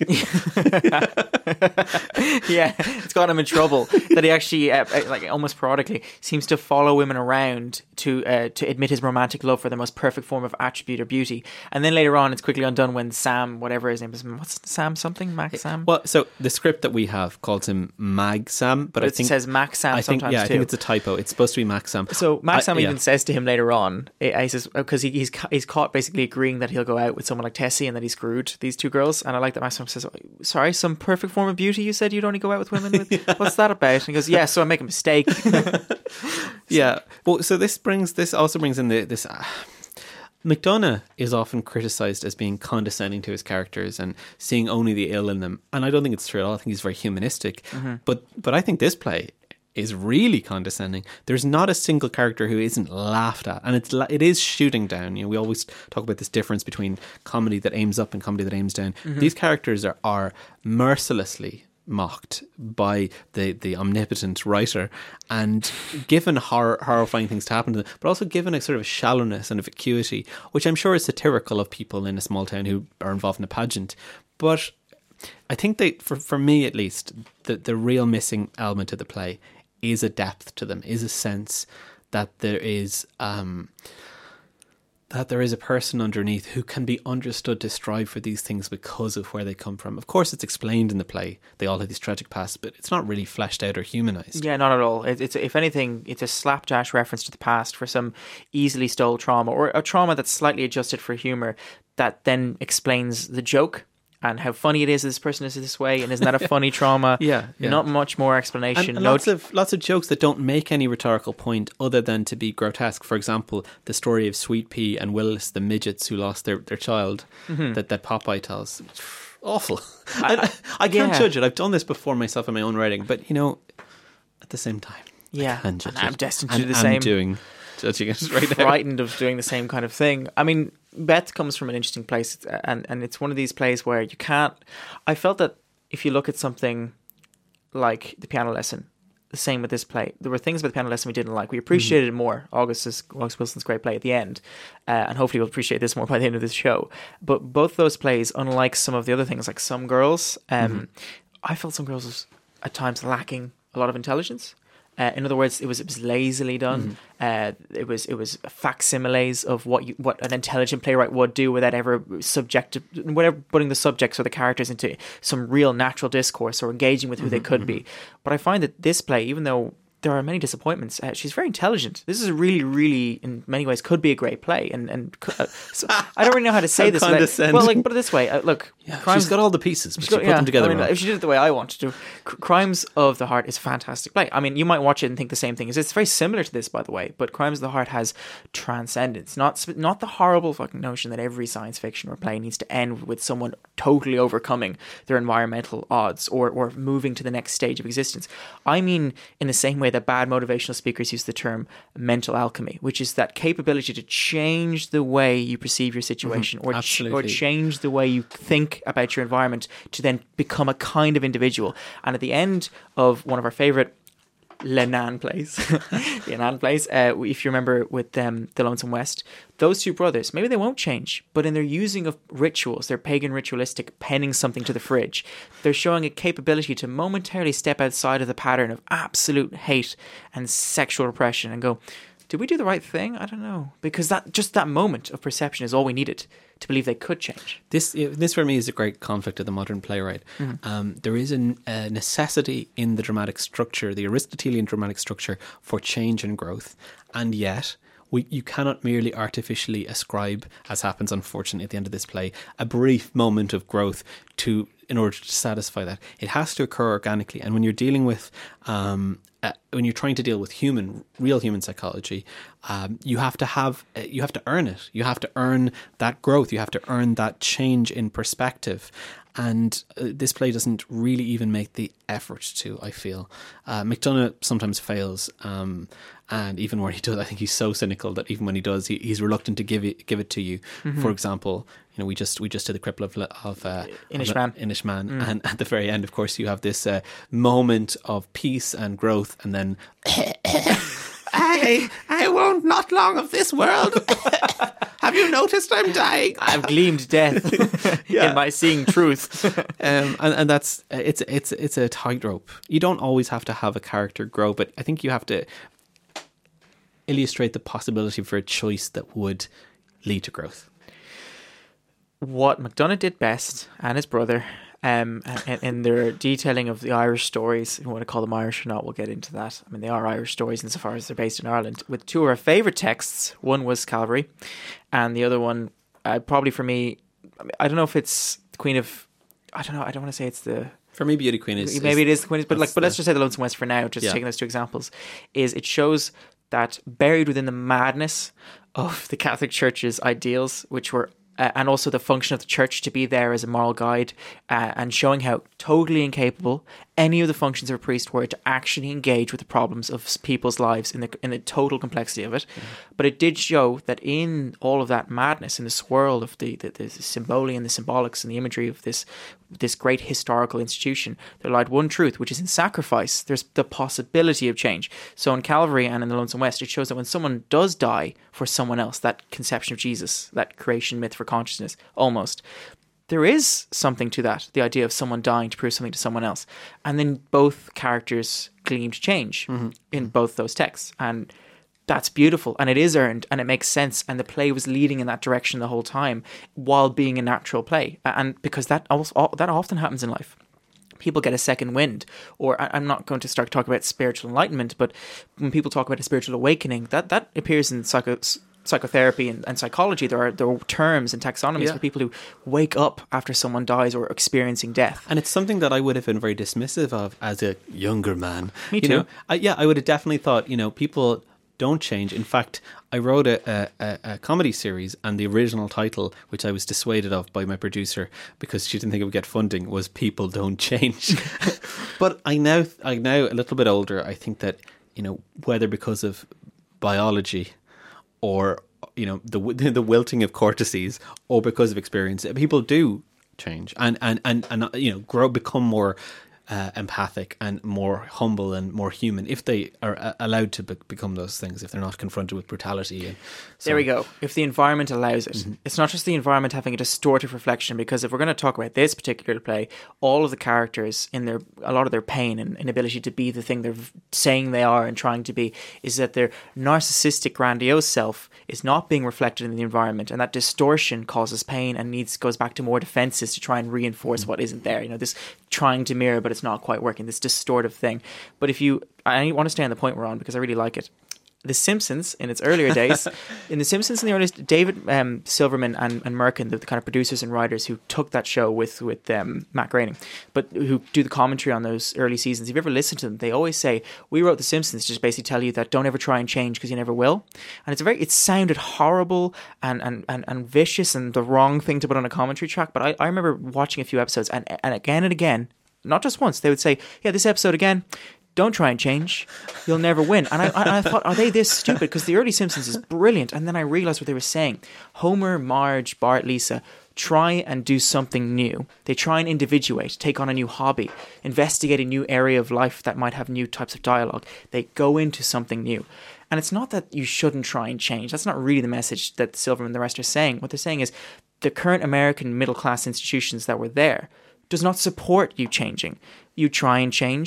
Yeah, it's got him in trouble that he actually, uh, like almost periodically, seems to follow women around to uh, to admit his romantic love for the most perfect form of attribute or beauty. And then later on, it's quickly undone when Sam, whatever his name is, what's Sam something, Max Sam. Well, so the script that we have calls him Mag Sam, but, but I it think says Max Sam I think, sometimes yeah, too. I think it's a typo. It's supposed to be Max Sam. So Max Sam I, even yeah. says to him later on, he says because he, he's he's caught basically agreeing that he'll go out with someone like Tessie and that he screwed these two girls. And I like that Max Sam says, "Sorry, some perfect form of beauty. You said you'd only go out with women with. Yeah. What's that about?" And he goes, "Yeah, so I make a mistake." Yeah. Well, so this brings this also brings in the this. Uh, McDonagh is often criticised as being condescending to his characters and seeing only the ill in them, and I don't think it's true at all. I think he's very humanistic. Mm-hmm. But but I think this play is really condescending. There's not a single character who isn't laughed at, and it's it is shooting down. You know, we always talk about this difference between comedy that aims up and comedy that aims down. Mm-hmm. These characters are, are mercilessly mocked by the, the omnipotent writer and given horror, horrifying things to happen to them, but also given a sort of a shallowness and a vacuity, which I'm sure is satirical of people in a small town who are involved in a pageant. But I think they, for, for me at least, the, the real missing element of the play is a depth to them, is a sense that there is... Um, that there is a person underneath who can be understood to strive for these things because of where they come from. Of course, it's explained in the play. They all have these tragic pasts, but it's not really fleshed out or humanised. Yeah, not at all. It, it's if anything, it's a slapdash reference to the past for some easily stole trauma, or a trauma that's slightly adjusted for humour that then explains the joke and how funny it is that this person is this way, and isn't that a funny trauma? Yeah, yeah. Not much more explanation. And no lots of lots of jokes that don't make any rhetorical point other than to be grotesque. For example, the story of Sweet Pea and Willis, the midgets who lost their, their child, mm-hmm. that, that Popeye tells. Awful. I, I, I can't yeah. judge it. I've done this before myself in my own writing, but you know, at the same time, yeah, and I'm destined to and, do the I'm same. Doing judging it right now. Frightened of doing the same kind of thing. I mean, Beth comes from an interesting place, and, and it's one of these plays where you can't... I felt that if you look at something like The Piano Lesson, the same with this play. There were things about The Piano Lesson we didn't like. We appreciated mm-hmm. it more. August's, August Wilson's great play at the end, uh, and hopefully we'll appreciate this more by the end of this show. But both those plays, unlike some of the other things, like Some Girls, um, mm-hmm. I felt Some Girls was at times lacking a lot of intelligence. Uh, in other words, it was it was lazily done. Mm-hmm. Uh, it was it was facsimiles of what you, what an intelligent playwright would do without ever subject, whatever putting the subjects or the characters into some real natural discourse or engaging with who mm-hmm, they could mm-hmm. be. But I find that this play, even though there are many disappointments, uh, she's very intelligent. This is really, really, in many ways, could be a great play. And and uh, so I don't really know how to say how this. Condescending. Well, like put it this way. Uh, look, yeah, Crimes, she's got all the pieces, but she got, put yeah, them together. I mean, well. if she did it the way I want to do, C- Crimes of the Heart is a fantastic play. I mean, you might watch it and think the same thing. It's very similar to this, by the way. But Crimes of the Heart has transcendence, not not the horrible fucking notion that every science fiction or play needs to end with someone totally overcoming their environmental odds or or moving to the next stage of existence. I mean, in the same way that bad motivational speakers use the term mental alchemy, which is that capability to change the way you perceive your situation, mm-hmm, or ch- or change the way you think about your environment to then become a kind of individual. And at the end of one of our favorite Lenan plays, the Lenan plays, uh, if you remember with um, The Lonesome West, those two brothers, maybe they won't change, but in their using of rituals, their pagan ritualistic penning something to the fridge, they're showing a capability to momentarily step outside of the pattern of absolute hate and sexual repression and go, did we do the right thing? I don't know. Because that just that moment of perception is all we needed to believe they could change. This this for me is a great conflict of the modern playwright. Mm-hmm. Um, there is a, a necessity in the dramatic structure, the Aristotelian dramatic structure, for change and growth. And yet, we, you cannot merely artificially ascribe, as happens unfortunately at the end of this play, a brief moment of growth to in order to satisfy that. It has to occur organically. And when you're dealing with, um, uh, when you're trying to deal with human, real human psychology, um, you have to have, uh, you have to earn it. You have to earn that growth. You have to earn that change in perspective. And uh, this play doesn't really even make the effort to, I feel. Uh, McDonagh sometimes fails. Um, and even where he does, I think he's so cynical that even when he does, he, he's reluctant to give it, give it to you. Mm-hmm. For example, you know, we just we just did the cripple of of uh, Inishmaan, Inishmaan, mm. and at the very end, of course, you have this uh, moment of peace and growth, and then I I won't not long of this world. Have you noticed I'm dying? I've gleamed death yeah. in my seeing truth. um, and, and that's it's it's it's a tightrope. You don't always have to have a character grow, but I think you have to illustrate the possibility for a choice that would lead to growth. What McDonagh did best, and his brother, um, in, in their detailing of the Irish stories, if you want to call them Irish or not, we'll get into that. I mean, they are Irish stories insofar as they're based in Ireland. With two of our favourite texts, one was Calvary, and the other one, uh, probably for me, I don't know if it's the Queen of, I don't know, I don't want to say it's the... For me, Beauty Queen is... Maybe is, it is the Queen, but like, but the, let's just say the Lonesome West for now, just yeah. taking those two examples, is it shows that buried within the madness of the Catholic Church's ideals, which were Uh, and also the function of the church to be there as a moral guide, uh, and showing how totally incapable any of the functions of a priest were to actually engage with the problems of people's lives in the in the total complexity of it. Mm-hmm. But it did show that in all of that madness, in the swirl of the, the, the symboli and the symbolics and the imagery of this this great historical institution, there lied one truth, which is in sacrifice, there's the possibility of change. So in Calvary and in the Lonesome West, it shows that when someone does die for someone else, that conception of Jesus, that creation myth for consciousness, almost, there is something to that, the idea of someone dying to prove something to someone else. And then both characters gleamed change mm-hmm. in both those texts. And that's beautiful, and it is earned, and it makes sense, and the play was leading in that direction the whole time while being a natural play. And because that also, that often happens in life. People get a second wind, or I'm not going to start talking about spiritual enlightenment, but when people talk about a spiritual awakening, that, that appears in psycho, psychotherapy and, and psychology. There are, there are terms and taxonomies yeah. for people who wake up after someone dies or experiencing death. And it's something that I would have been very dismissive of as a younger man. Me you too. Know, I, yeah, I would have definitely thought, you know, people don't change. In fact, I wrote a, a, a comedy series, and the original title, which I was dissuaded of by my producer because she didn't think it would get funding, was People Don't Change. But I now, I now a little bit older, I think that, you know, whether because of biology or, you know, the the wilting of cortices, or because of experience, people do change and and and, and you know, grow, become more Uh, empathic and more humble and more human if they are uh, allowed to be- become those things, if they're not confronted with brutality. And so. There we go. If the environment allows it. Mm-hmm. It's not just the environment having a distortive reflection, because if we're going to talk about this particular play, all of the characters in their, a lot of their pain and inability to be the thing they're saying they are and trying to be, is that their narcissistic, grandiose self is not being reflected in the environment, and that distortion causes pain and needs goes back to more defenses to try and reinforce mm-hmm. what isn't there. You know, this trying to mirror, but it's not quite working, this distortive thing. But if you, I want to stay on the point we're on because I really like it. The Simpsons in its earlier days, in The Simpsons in the earliest, David um, Silverman and, and Merkin, the, the kind of producers and writers who took that show with with um, Matt Groening, but who do the commentary on those early seasons. If you've ever listened to them, they always say, we wrote The Simpsons to just basically tell you that don't ever try and change because you never will. And it's a very, it sounded horrible and, and, and, and vicious and the wrong thing to put on a commentary track. But I, I remember watching a few episodes, and, and again and again, not just once, they would say, yeah, this episode again, don't try and change, you'll never win. And I, I, I thought, are they this stupid? Because the early Simpsons is brilliant. And then I realized what they were saying. Homer, Marge, Bart, Lisa try and do something new. They try and individuate, take on a new hobby, investigate a new area of life that might have new types of dialogue. They go into something new. And it's not that you shouldn't try and change. That's not really the message that Silverman and the rest are saying. What they're saying is the current American middle-class institutions that were there does not support you changing. You try and change,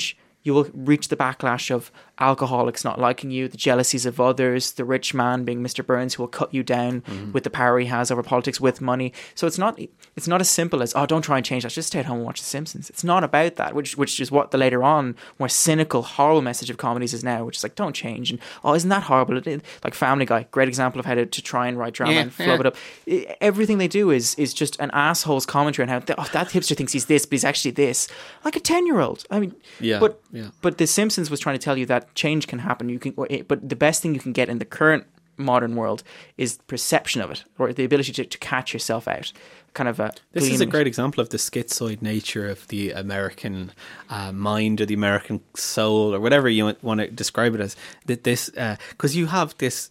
you will reach the backlash of alcoholics not liking you, the jealousies of others, the rich man being Mister Burns who will cut you down mm-hmm. with the power he has over politics with money. So it's not it's not as simple as, oh, don't try and change that, just stay at home and watch The Simpsons. It's not about that, which which is what the later on more cynical, horrible message of comedies is now, which is like, don't change, and oh, isn't that horrible? Like Family Guy, great example of how to, to try and write drama yeah, and flub yeah. it up. Everything they do is is just an asshole's commentary on how, oh, that hipster thinks he's this, but he's actually this. Like a ten-year-old. I mean, yeah, but yeah. but The Simpsons was trying to tell you that change can happen. You can, but the best thing you can get in the current modern world is perception of it, or the ability to, to catch yourself out. Kind of a this is a great example of the schizoid nature of the American uh, mind, or the American soul, or whatever you want to describe it as. That this because uh, you have this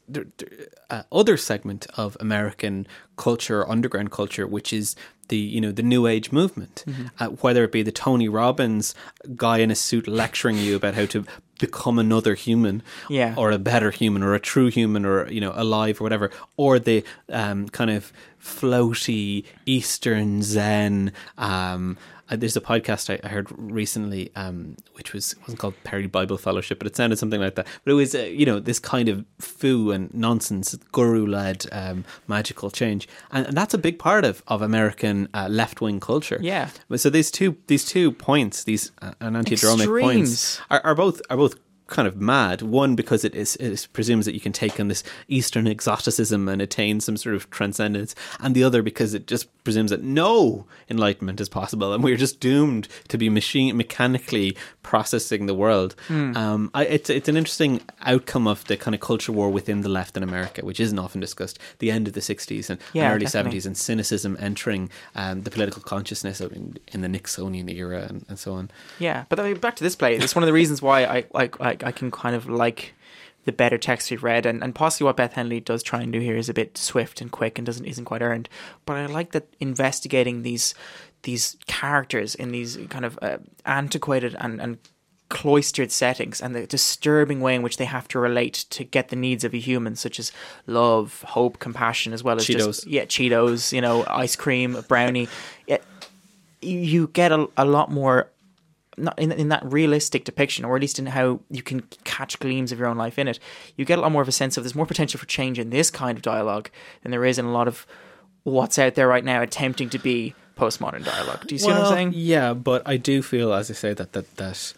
uh, other segment of American culture, underground culture, which is the you know the New Age movement, mm-hmm. uh, whether it be the Tony Robbins guy in a suit lecturing you about how to become another human, yeah. or a better human, or a true human, or you know alive, or whatever, or the um, kind of floaty Eastern Zen. Um, uh, there's a podcast I, I heard recently, um, which was wasn't called Perry Bible Fellowship, but it sounded something like that. But it was, uh, you know, this kind of foo and nonsense, guru-led um, magical change, and, and that's a big part of of American uh, left-wing culture. Yeah. So these two these two points, these uh, anti-dromic points, are, are both are both. kind of mad. One, because it is it presumes that you can take on this Eastern exoticism and attain some sort of transcendence, and the other because it just presumes that no enlightenment is possible, and we're just doomed to be machine mechanically processing the world. Mm. Um, I, it's it's an interesting outcome of the kind of culture war within the left in America, which isn't often discussed. The end of the sixties and, yeah, and early definitely. seventies, and cynicism entering um, the political consciousness of in, in the Nixonian era, and, and so on. Yeah, but I mean, back to this play. It's one of the reasons why I like I, I can kind of like the better text we've read, and, and possibly what Beth Henley does try and do here is a bit swift and quick and doesn't isn't quite earned. But I like that investigating these these characters in these kind of uh, antiquated and, and cloistered settings, and the disturbing way in which they have to relate to get the needs of a human, such as love, hope, compassion, as well as Cheetos. just yeah Cheetos, you know, ice cream, brownie. It, you get a, a lot more. Not in in that realistic depiction, or at least in how you can catch gleams of your own life in it, you get a lot more of a sense of there's more potential for change in this kind of dialogue than there is in a lot of what's out there right now attempting to be postmodern dialogue. Do you see well, what I'm saying? Yeah, but I do feel, as I say, that that that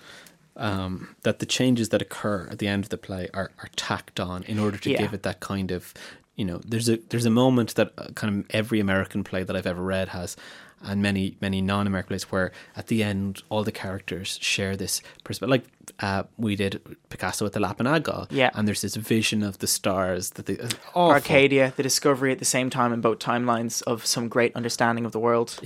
um, that the changes that occur at the end of the play are, are tacked on in order to yeah. give it that kind of, you know, there's a there's a moment that uh, kind of every American play that I've ever read has, and many many non-American plays, where at the end all the characters share this perspective. Like uh, we did Picasso at the Lapanaga, yeah. and there's this vision of the stars that they uh, Arcadia, the discovery at the same time in both timelines of some great understanding of the world.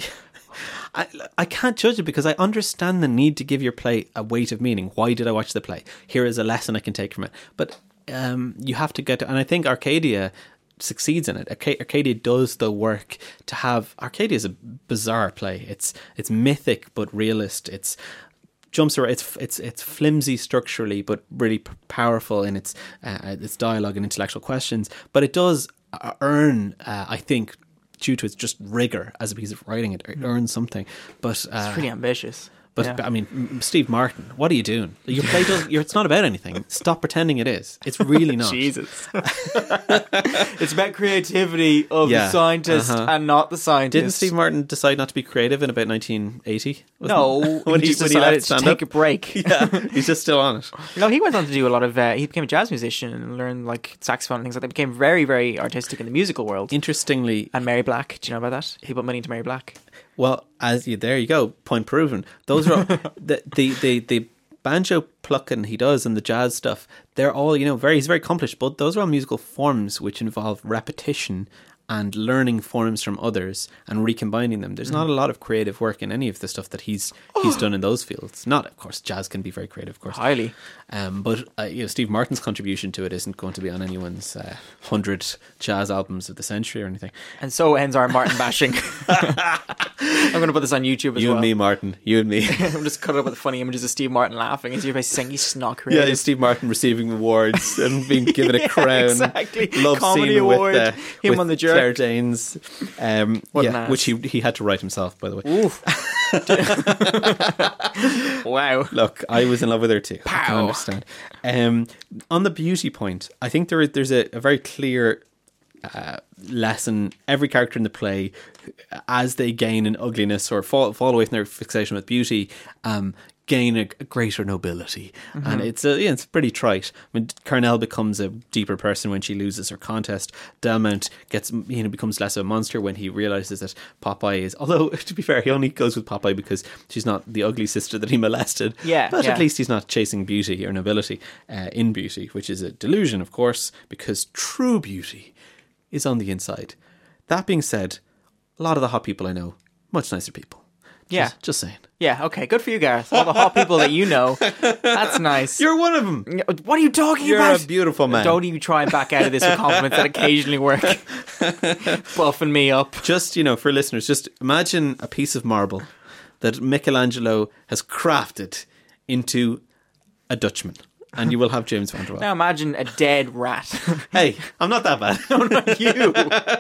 I I can't judge it because I understand the need to give your play a weight of meaning. Why did I watch the play? Here is a lesson I can take from it. But um, you have to get to, and I think Arcadia succeeds in it. Arcadia does the work to have. Arcadia is a bizarre play. It's it's mythic but realist. It's jumps around. It's it's it's flimsy structurally, but really p- powerful in its uh, its dialogue and intellectual questions. But it does earn, uh, I think, due to its just rigor as a piece of writing, it earns something. But uh, it's pretty ambitious. But yeah. I mean, Steve Martin, what are you doing? Your play does. You're, it's not about anything. Stop pretending it is. It's really not. Jesus. It's about creativity of yeah. the scientist uh-huh. and not the scientist. Didn't Steve Martin decide not to be creative in about nineteen eighty? No, when he, he, just when he decided left to take stand-up? a break. Yeah, he's just still on it. No, he went on to do a lot of. Uh, he became a jazz musician and learned like saxophone and things like that. Became very, very artistic in the musical world. Interestingly, and Mary Black. Do you know about that? He put money into Mary Black. Well, as you there you go, point proven. Those are all, the, the the the banjo plucking he does and the jazz stuff. They're all, you know, very he's very accomplished. But those are all musical forms which involve repetition and learning forms from others and recombining them. There's mm. not a lot of creative work in any of the stuff that he's he's done in those fields. Not, of course, jazz can be very creative, of course, highly. Um, but uh, you know, Steve Martin's contribution to it isn't going to be on anyone's uh, hundred jazz albums of the century or anything. And so ends our Martin bashing. I'm going to put this on YouTube as you well. You and me, Martin. You and me. I'm just cut up with funny images of Steve Martin laughing as you're basically saying he's not creative. Yeah, Steve Martin receiving awards and being given a crown. Exactly. Love Comedy scene award. With, uh, him with on the jersey. work. Claire Danes, um, What yeah, an ass. which he he had to write himself, by the way. Oof. Wow. Look, I was in love with her too. I can Pow. understand. Um, on the beauty point, I think there is, there's a, a very clear uh, lesson. Every character in the play, as they gain in ugliness or fall, fall away from their fixation with beauty, um, gain a, a greater nobility. Mm-hmm. And it's a, yeah, it's pretty trite. I mean, Carnell becomes a deeper person when she loses her contest. Delmount gets, you know, becomes less of a monster when he realises that Popeye is, although to be fair, he only goes with Popeye because she's not the ugly sister that he molested. Yeah, But yeah. at least he's not chasing beauty or nobility uh, in beauty, which is a delusion, of course, because true beauty is on the inside. That being said, a lot of the hot people I know, much nicer people. Yeah. Just, just saying. Yeah, okay, good for you, Gareth. All the hot people that you know. That's nice. You're one of them. What are you talking You're about? a beautiful man. Don't even try and back out of this with compliments that occasionally work. Buffing me up. Just, you know, for listeners, just imagine a piece of marble that Michelangelo has crafted into a Dutchman. And you will have James Van Der Waal. Now imagine a dead rat. Hey, I'm not that bad. No, not you.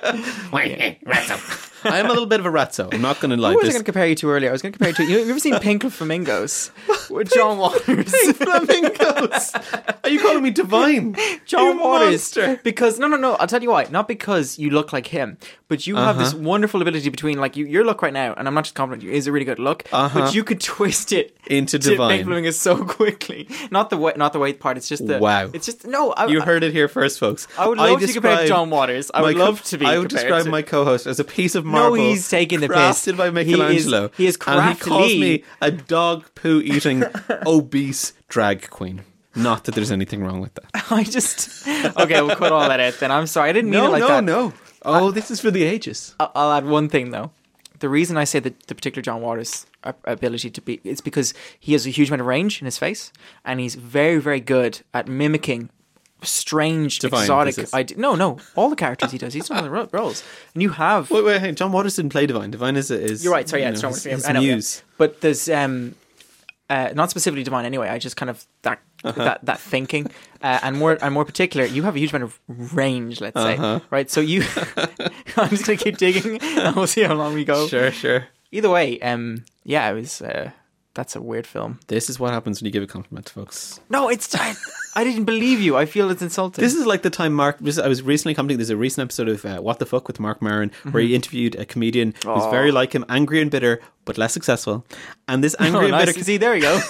I am a little bit of a ratzo. I'm not going to lie. Who was I This- going to compare you to earlier? I was going to compare you to... You know, have you ever seen Pink Flamingos? With John Waters. Pink flamingos. Are you calling me divine? John You Waters. monster. Because, no, no, no, I'll tell you why. Not because you look like him, but you have this wonderful ability between, like, you, your look right now, and I'm not just complimenting you, is a really good look, Uh-huh. but you could twist it Into to divine. Pink Flamingos so quickly. Not the weight, not the weight part, it's just the... Wow. It's just, no, I, You heard it here first, folks. I would love to compare describe John Waters. I would my co- love to be I would compared describe to- my co-host as a piece of marble. No, he's taking the piss. crafted by He is- Michelangelo. he is and he craftily- calls me a dog poo eating obese drag queen. Not that there's anything wrong with that. I just... Okay, we'll cut all that out then. I'm sorry, I didn't mean No, it like no, that. no. Oh, this is for the ages. I- I'll add one thing though. The reason I say that the particular John Waters' a- ability to be, it's because he has a huge amount of range in his face, and he's very, very good at mimicking strange, Divine, exotic this is. ideas. No, no, all the characters he does, he's done the ro- roles, and you have. Wait, wait, hey, John Waters didn't play Divine. Divine is is. You're right. Sorry, yeah, you it's know, John his, Waters. his I know, yeah. muse. But there's um, uh, not specifically divine anyway. I just kind of that Uh-huh. that that thinking, uh, and more and more particular. You have a huge amount of range. Let's say, Uh-huh. right? So you, I'm just gonna keep digging, and we'll see how long we go. Sure, sure. Either way, um, yeah, it was. Uh, that's a weird film. This is what happens when you give a compliment, folks. No, it's. I, I didn't believe you. I feel it's insulting. This is like the time Mark. I was recently commenting. There's a recent episode of uh, What the Fuck with Mark Maron where he interviewed a comedian who's Oh. very like him, angry and bitter, but less successful. And this angry oh, and nice. bitter, See, there you go.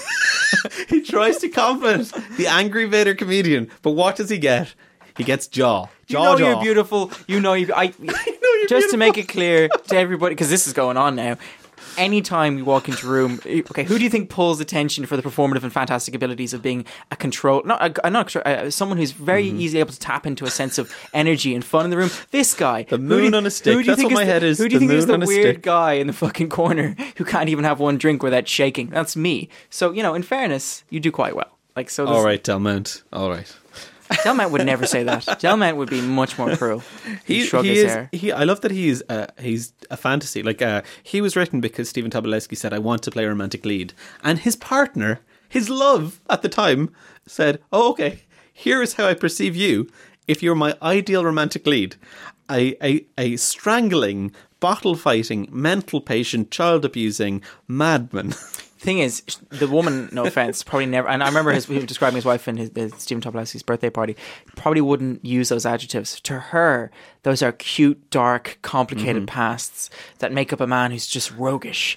he tries to compliment the angry bitter comedian, but what does he get? He gets jaw. You Jaw, know jaw. you're beautiful. You know you. I. you're just to make it clear to everybody, because this is going on now. Anytime we walk into a room, okay, who do you think pulls attention for the performative and fantastic abilities of being a control, not a, not a, uh, someone who's very Mm-hmm. easily able to tap into a sense of energy and fun in the room? This guy, The Who moon do you- on a stick. who do you That's think what my the- head is, Who do you the think is moon the on a weird stick. guy in the fucking corner who can't even have one drink without shaking? That's me. So you know, in fairness, you do quite well. Like so. All right, Delmount. All right. Delmount would never say that. Delmount would be much more cruel. He'd He, shrug he his is. hair. He. I love that he's. Uh, he's a fantasy. Like uh, he was written because Stephen Tobolewsky said, "I want to play a romantic lead," and his partner, his love at the time, said, "Oh, okay. Here is how I perceive you. If you're my ideal romantic lead, a a, a strangling, bottle fighting, mental patient, child abusing madman." Thing is, the woman, no offense, probably never. And I remember his, he was describing his wife in his, his Stephen Tobolewsky's birthday party. Probably wouldn't use those adjectives. To her, those are cute, dark, complicated pasts that make up a man who's just roguish.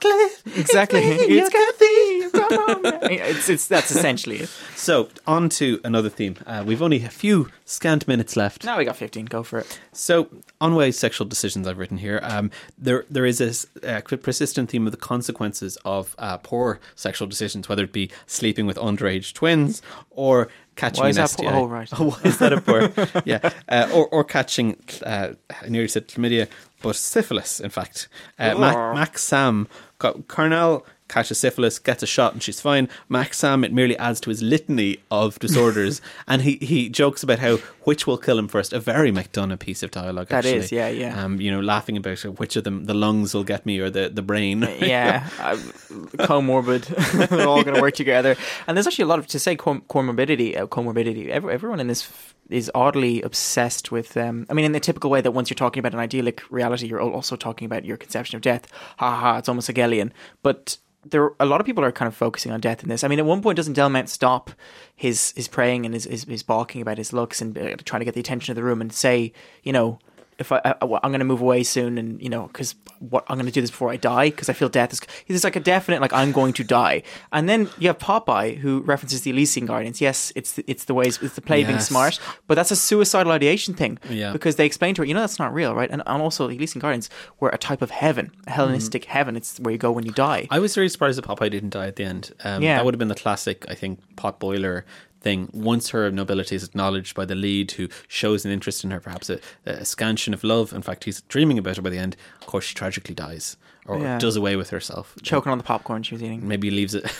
Exactly. It's Kathy. Come on, man. It's it's that's essentially it. So on to another theme. Uh, we've only a few scant minutes left. Now we got fifteen. Go for it. So, on ways sexual decisions I've written here, um, there there is this uh, persistent theme of the consequences of uh, poor sexual decisions, whether it be sleeping with underage twins or catching Why an is that S T I. poor? Oh, right. Oh, why is that a poor? Yeah, uh, or or catching. Uh, I nearly said chlamydia, but syphilis. In fact, uh, Mac, Mac Sam got Carnell catches syphilis, gets a shot, and she's fine. Max Sam, it merely adds to his litany of disorders, and he, he jokes about how which will kill him first. A very McDonough piece of dialogue. That actually. is, yeah, yeah. Um, you know, laughing about which of them the lungs will get me or the the brain. Yeah, uh, comorbid. They're all going to work together. And there's actually a lot of to say com- comorbidity. Uh, comorbidity. Every, everyone in this f- is oddly obsessed with. Um, I mean, in the typical way that once you're talking about an idyllic reality, you're also talking about your conception of death. Ha ha! ha it's almost Hegelian, but. There, a lot of people are kind of focusing on death in this. I mean, at one point, doesn't Delmount stop his his praying and his his, his balking about his looks and uh, trying to get the attention of the room and say, you know, if I, I I'm going to move away soon, and you know, because what I'm going to do this before I die, because I feel death is. There's like a definite like I'm going to die, and then you have Popeye who references the Elysian Guardians. Yes, it's the, it's the ways it's the play yes. being smart, but that's a suicidal ideation thing. Yeah. Because they explain to her, you know, that's not real, right? And, and also the Elysian Guardians were a type of heaven, a Hellenistic mm. heaven. It's where you go when you die. I was very surprised that Popeye didn't die at the end. Um, yeah. That would have been the classic, I think, potboiler thing. Once her nobility is acknowledged by the lead, who shows an interest in her, perhaps a, a scansion of love. In fact, he's dreaming about her by the end. Of course, she tragically dies or yeah. does away with herself, choking on the popcorn she was eating. Maybe leaves it.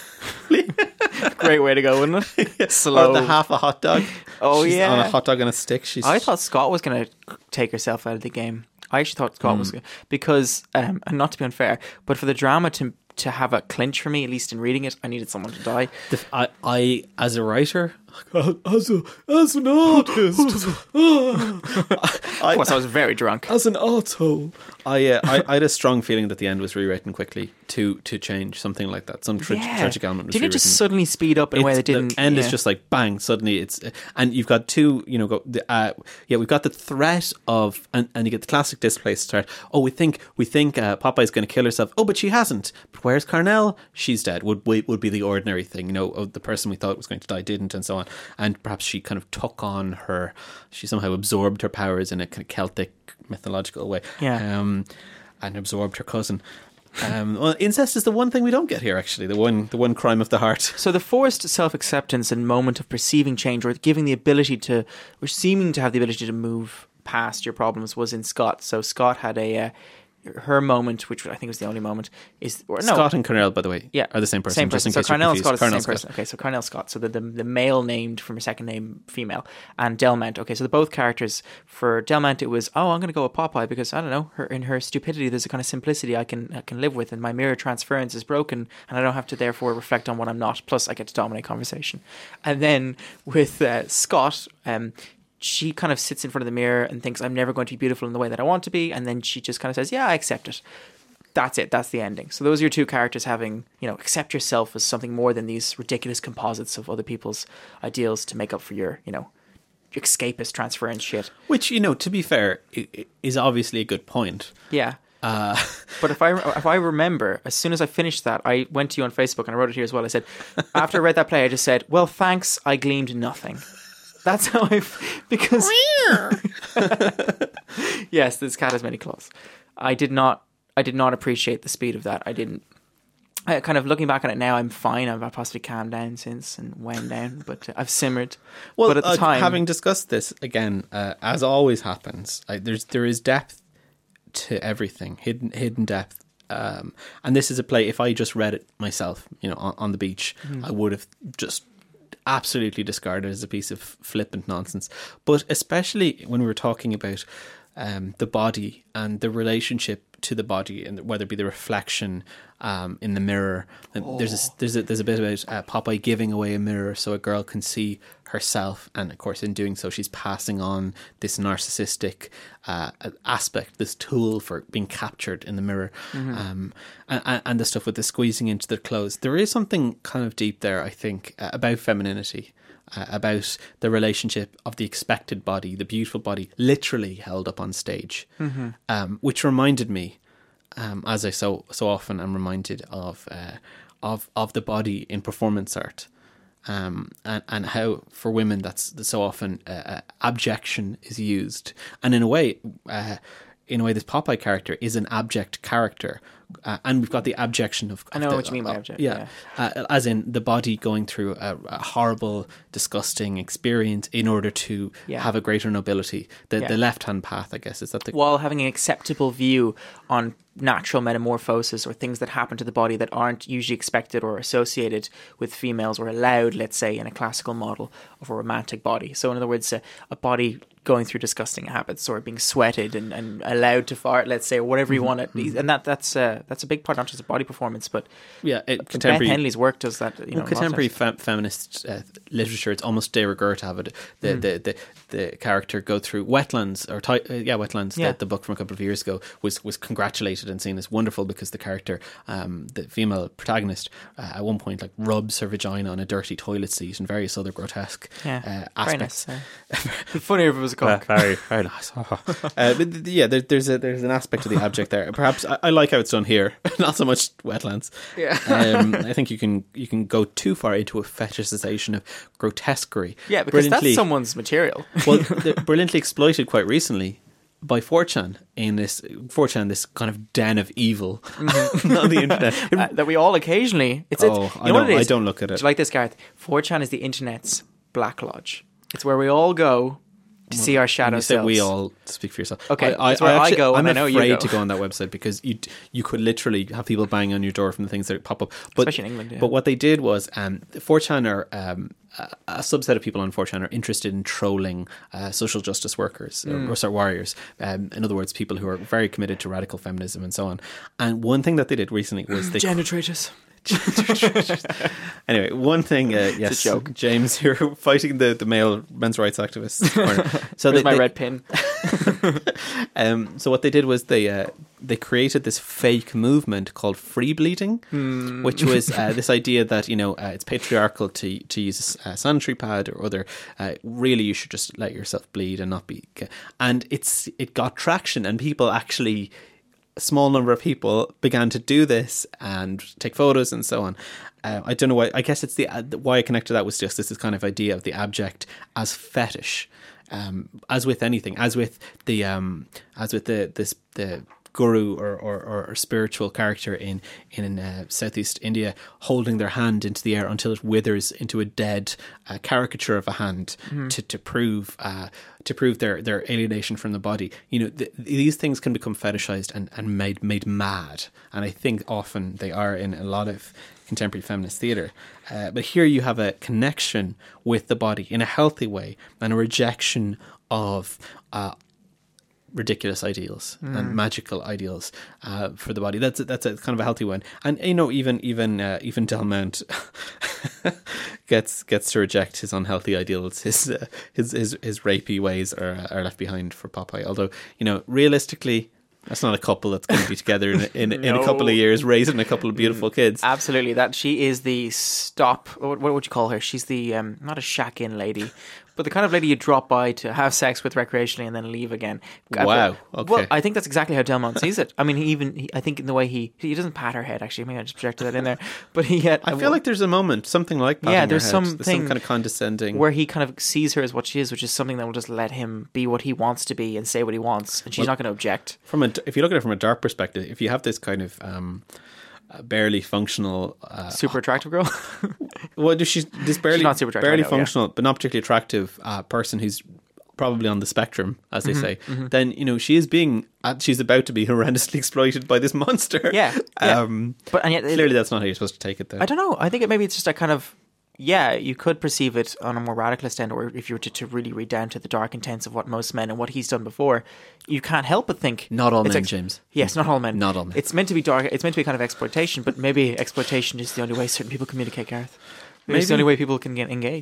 Great way to go, wouldn't it? Yeah. Slow. Or the half a hot dog. Oh she's yeah, on a hot dog on a stick. She's. I thought Scott was going to take herself out of the game. I actually thought Scott mm. was because, um, and not to be unfair, but for the drama to to have a clinch for me, at least in reading it, I needed someone to die. The, I, I, as a writer, as a as an artist, I, of course, I was very drunk. As an asshole, I, uh, I I had a strong feeling that the end was rewritten quickly to to change something like that. Some tra- yeah. tragic element was didn't rewritten. It just suddenly speed up in it's, a way that didn't. The end yeah. is just like bang. Suddenly, it's and you've got two. You know, go uh, yeah. We've got the threat of and, and you get the classic displaced threat. Oh, we think we think uh, Popeye's going to kill herself. Oh, but she hasn't. But where's Carnell? She's dead. Would would be the ordinary thing. You know, oh, the person we thought was going to die didn't, and so on. And perhaps she kind of took on her. She somehow absorbed her powers in a kind of Celtic mythological way. Yeah. Um, and absorbed her cousin. Um, well, incest is the one thing we don't get here. Actually, the one the one crime of the heart. So the forced self-acceptance and moment of perceiving change, or giving the ability to, or seeming to have the ability to move past your problems, was in Scott. So Scott had a. Uh, her moment, which I think was the only moment, is or, no. Scott and Carnell, by the way, yeah, are the same person. Same person. So Carnell and Scott is the same Scott. person. Okay, so Carnell Scott. So the, the the male named from her second name, female, and Delmount. Okay, so the both characters. For Delmount, it was oh, I'm going to go with Popeye because I don't know her in her stupidity. There's a kind of simplicity I can I can live with, and my mirror transference is broken, and I don't have to therefore reflect on what I'm not. Plus, I get to dominate conversation. And then with uh, Scott, um. she kind of sits in front of the mirror and thinks, I'm never going to be beautiful in the way that I want to be. And then she just kind of says, yeah, I accept it. That's it. That's the ending. So those are your two characters having, you know, accept yourself as something more than these ridiculous composites of other people's ideals to make up for your, you know, escapist transference shit. Which, you know, to be fair, is obviously a good point. Yeah. Uh, but if I if I remember, as soon as I finished that, I went to you on Facebook and I wrote it here as well. I said, after I read that play, I just said, well, thanks, I gleaned nothing. That's how I, because yes, this cat has many claws. I did not, I did not appreciate the speed of that. I didn't. I kind of looking back on it now, I'm fine. I've possibly calmed down since and wound down, but I've simmered. Well, but at the uh, time, having discussed this again, uh, as always happens, I, there's there is depth to everything, hidden hidden depth. Um, and this is a play. If I just read it myself, you know, on, on the beach, mm. I would have just. Absolutely discarded as a piece of flippant nonsense. But especially when we were talking about um, the body and the relationship to the body, and whether it be the reflection um, in the mirror. Oh. There's a, there's a, there's a bit about uh, Popeye giving away a mirror so a girl can see herself, and of course in doing so she's passing on this narcissistic uh, aspect, this tool for being captured in the mirror. Mm-hmm. um, and, and the stuff with the squeezing into the clothes. There is something kind of deep there, I think, uh, about femininity. Uh, about the relationship of the expected body, the beautiful body, literally held up on stage, mm-hmm. um, which reminded me, um, as I so so often am reminded of, uh, of of the body in performance art, um, and and how for women that's so often uh, abjection is used, and in a way, uh, in a way, this Popeye character is an abject character. Uh, and we've got the abjection of... of I know the, what you mean by uh, abject. Yeah, yeah. Uh, as in the body going through a, a horrible, disgusting experience in order to yeah. have a greater nobility. The, yeah. the left-hand path, I guess, is that the... While having an acceptable view on natural metamorphosis or things that happen to the body that aren't usually expected or associated with females or allowed, let's say, in a classical model of a romantic body. So in other words, a, a body going through disgusting habits or being sweated and, and allowed to fart, let's say, or whatever you mm-hmm. want it. And that that's... Uh, a that's a big part, not just of body performance, but yeah, it, Beth contemporary Henley's work does that. You know, well, contemporary fe- feminist uh, literature. It's almost de rigueur to have it. The, mm. the, the the character go through Wetlands or ty- uh, yeah, Wetlands. Yeah. The, the book from a couple of years ago was was congratulated and seen as wonderful because the character, um, the female protagonist, uh, at one point like rubs her vagina on a dirty toilet seat and various other grotesque yeah. uh, aspects. Very nice, uh, funny if it was a cock. Uh, very very nice. uh, but yeah, there, there's a there's an aspect of the object there. Perhaps I, I like how it's done here, not so much Wetlands. Yeah, um, I think you can you can go too far into a fetishization of grotesquerie. Yeah, because that's someone's material. Well, brilliantly exploited quite recently by four chan in this four chan, this kind of den of evil mm-hmm. on the internet uh, that we all occasionally. It's, oh, it's you I know what it is? I don't look at it. Do you like this, Gareth? four chan is the internet's Black Lodge. It's where we all go to well, see our shadow you selves. said we all speak for yourself. Okay, I, I, that's where I, actually, I go. I'm and afraid I know you go. to go on that website because you you could literally have people banging on your door from the things that pop up. But, especially in England. Yeah. But what they did was, um, four chan are um, a, a subset of people on four chan are interested in trolling uh, social justice workers mm. or, or sorry, warriors. Um, in other words, people who are very committed to radical feminism and so on. And one thing that they did recently was they gender traitors. Anyway, one thing, uh, yes, it's a joke. James, you're fighting the, the male men's rights activists. So Where's they, my they, red pin? um, so what they did was they uh, they created this fake movement called free bleeding, mm. which was uh, this idea that you know uh, it's patriarchal to to use a sanitary pad or other. Uh, really, you should just let yourself bleed and not be. And it's it got traction, and people actually. A small number of people began to do this and take photos and so on. Uh, I don't know why. I guess it's the uh, why I connected that was just this kind of idea of the abject as fetish, um, as with anything, as with the um, as with the this the guru or, or, or spiritual character in in uh, Southeast India holding their hand into the air until it withers into a dead uh, caricature of a hand mm. to to prove uh, to prove their, their alienation from the body. You know, th- these things can become fetishized and, and made made mad, and I think often they are in a lot of contemporary feminist theatre. Uh, but here you have a connection with the body in a healthy way and a rejection of uh, ridiculous ideals mm. and magical ideals uh, for the body. That's a, that's a kind of a healthy one. And you know, even even uh, even Del Mount gets gets to reject his unhealthy ideals. His uh, his his his rapey ways are are left behind for Popeye. Although you know, realistically, that's not a couple that's going to be together in in, in no. a couple of years, raising a couple of beautiful kids. Absolutely, that she is the stop. What, what would you call her? She's the um, not a shack-in lady, but the kind of lady you drop by to have sex with recreationally and then leave again. Wow. Okay. Well, I think that's exactly how Del Mount sees it. I mean, he even he, I think in the way he he doesn't pat her head. Actually, maybe I just projected that in there. But he had. I feel like there's a moment, something like patting yeah, there's her head. something there's some kind of condescending where he kind of sees her as what she is, which is something that will just let him be what he wants to be and say what he wants, and she's well, not going to object. From a, if you look at it from a dark perspective, if you have this kind of um, uh, barely functional, uh, super attractive girl, well, she's this barely she's not super attractive, barely know, functional, yeah. but not particularly attractive uh, person who's probably on the spectrum, as they mm-hmm, say, mm-hmm. then you know she is being uh, she's about to be horrendously exploited by this monster. Yeah, yeah. Um, but and yet clearly it, that's not how you're supposed to take it. Though I don't know. I think it maybe it's just a kind of. Yeah, you could perceive it on a more radicalist end, or if you were to, to really read down to the dark intents of what most men and what he's done before, you can't help but think not all men, ex- James. Yes, not all men. Not all men. It's meant to be dark. It's meant to be kind of exploitation, but maybe exploitation is the only way certain people communicate, Gareth. Maybe, maybe. It's the only way people can get engaged.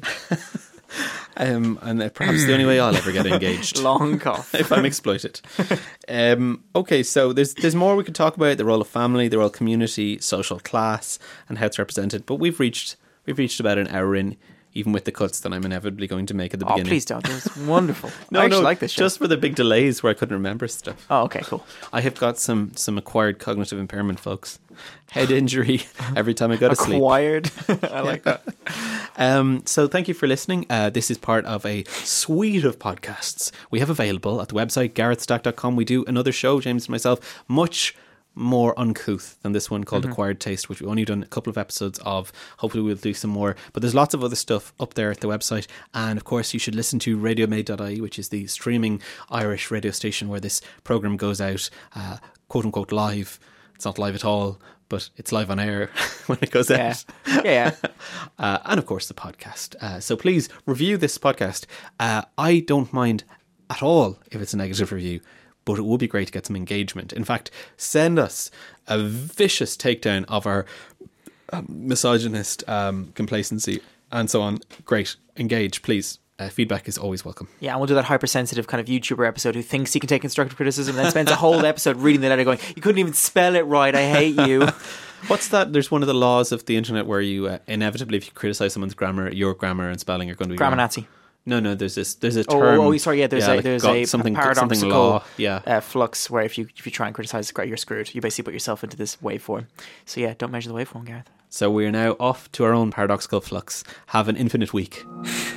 um, and uh, perhaps the only way I'll ever get engaged. Long cough. If I'm exploited. um, okay, so there's there's more we could talk about: the role of family, the role of community, social class, and how it's represented. But we've reached we've reached about an hour in. Even with the cuts that I'm inevitably going to make at the oh, beginning. Oh, please don't. It was wonderful. no, I actually no, like this show. Just for the big delays where I couldn't remember stuff. Oh, okay, cool. I have got some some acquired cognitive impairment, folks. Head injury every time I go to sleep. Acquired? I like that. Um, so thank you for listening. Uh, this is part of a suite of podcasts we have available at the website, gareth stack dot com. We do another show, James and myself, much more uncouth than this one called mm-hmm. Acquired Taste, which we've only done a couple of episodes of. Hopefully we'll do some more, but there's lots of other stuff up there at the website. And of course you should listen to radio made dot I E, which is the streaming Irish radio station where this programme goes out uh, quote unquote live. It's not live at all, but it's live on air when it goes yeah. out. Yeah, yeah. uh, and of course the podcast. Uh, so please review this podcast. Uh, I don't mind at all if it's a negative review. but it would be great to get some engagement. In fact, send us a vicious takedown of our um, misogynist um, complacency and so on. Great. Engage, please. Uh, feedback is always welcome. Yeah, and we'll do that hypersensitive kind of YouTuber episode who thinks he can take constructive criticism and then spends a whole episode reading the letter going, you couldn't even spell it right, I hate you. What's that? There's one of the laws of the internet where you uh, inevitably, if you criticise someone's grammar, your grammar and spelling are going to be Grammar wrong. Nazi. No, no, there's this, there's a Oh, term. oh, sorry, yeah, there's yeah, a like there's got a something, paradoxical something law. Yeah. uh, flux where if you if you try and criticize, you're screwed. You basically put yourself into this waveform. So yeah, don't measure the waveform, Gareth. So we are now off to our own paradoxical flux. Have an infinite week.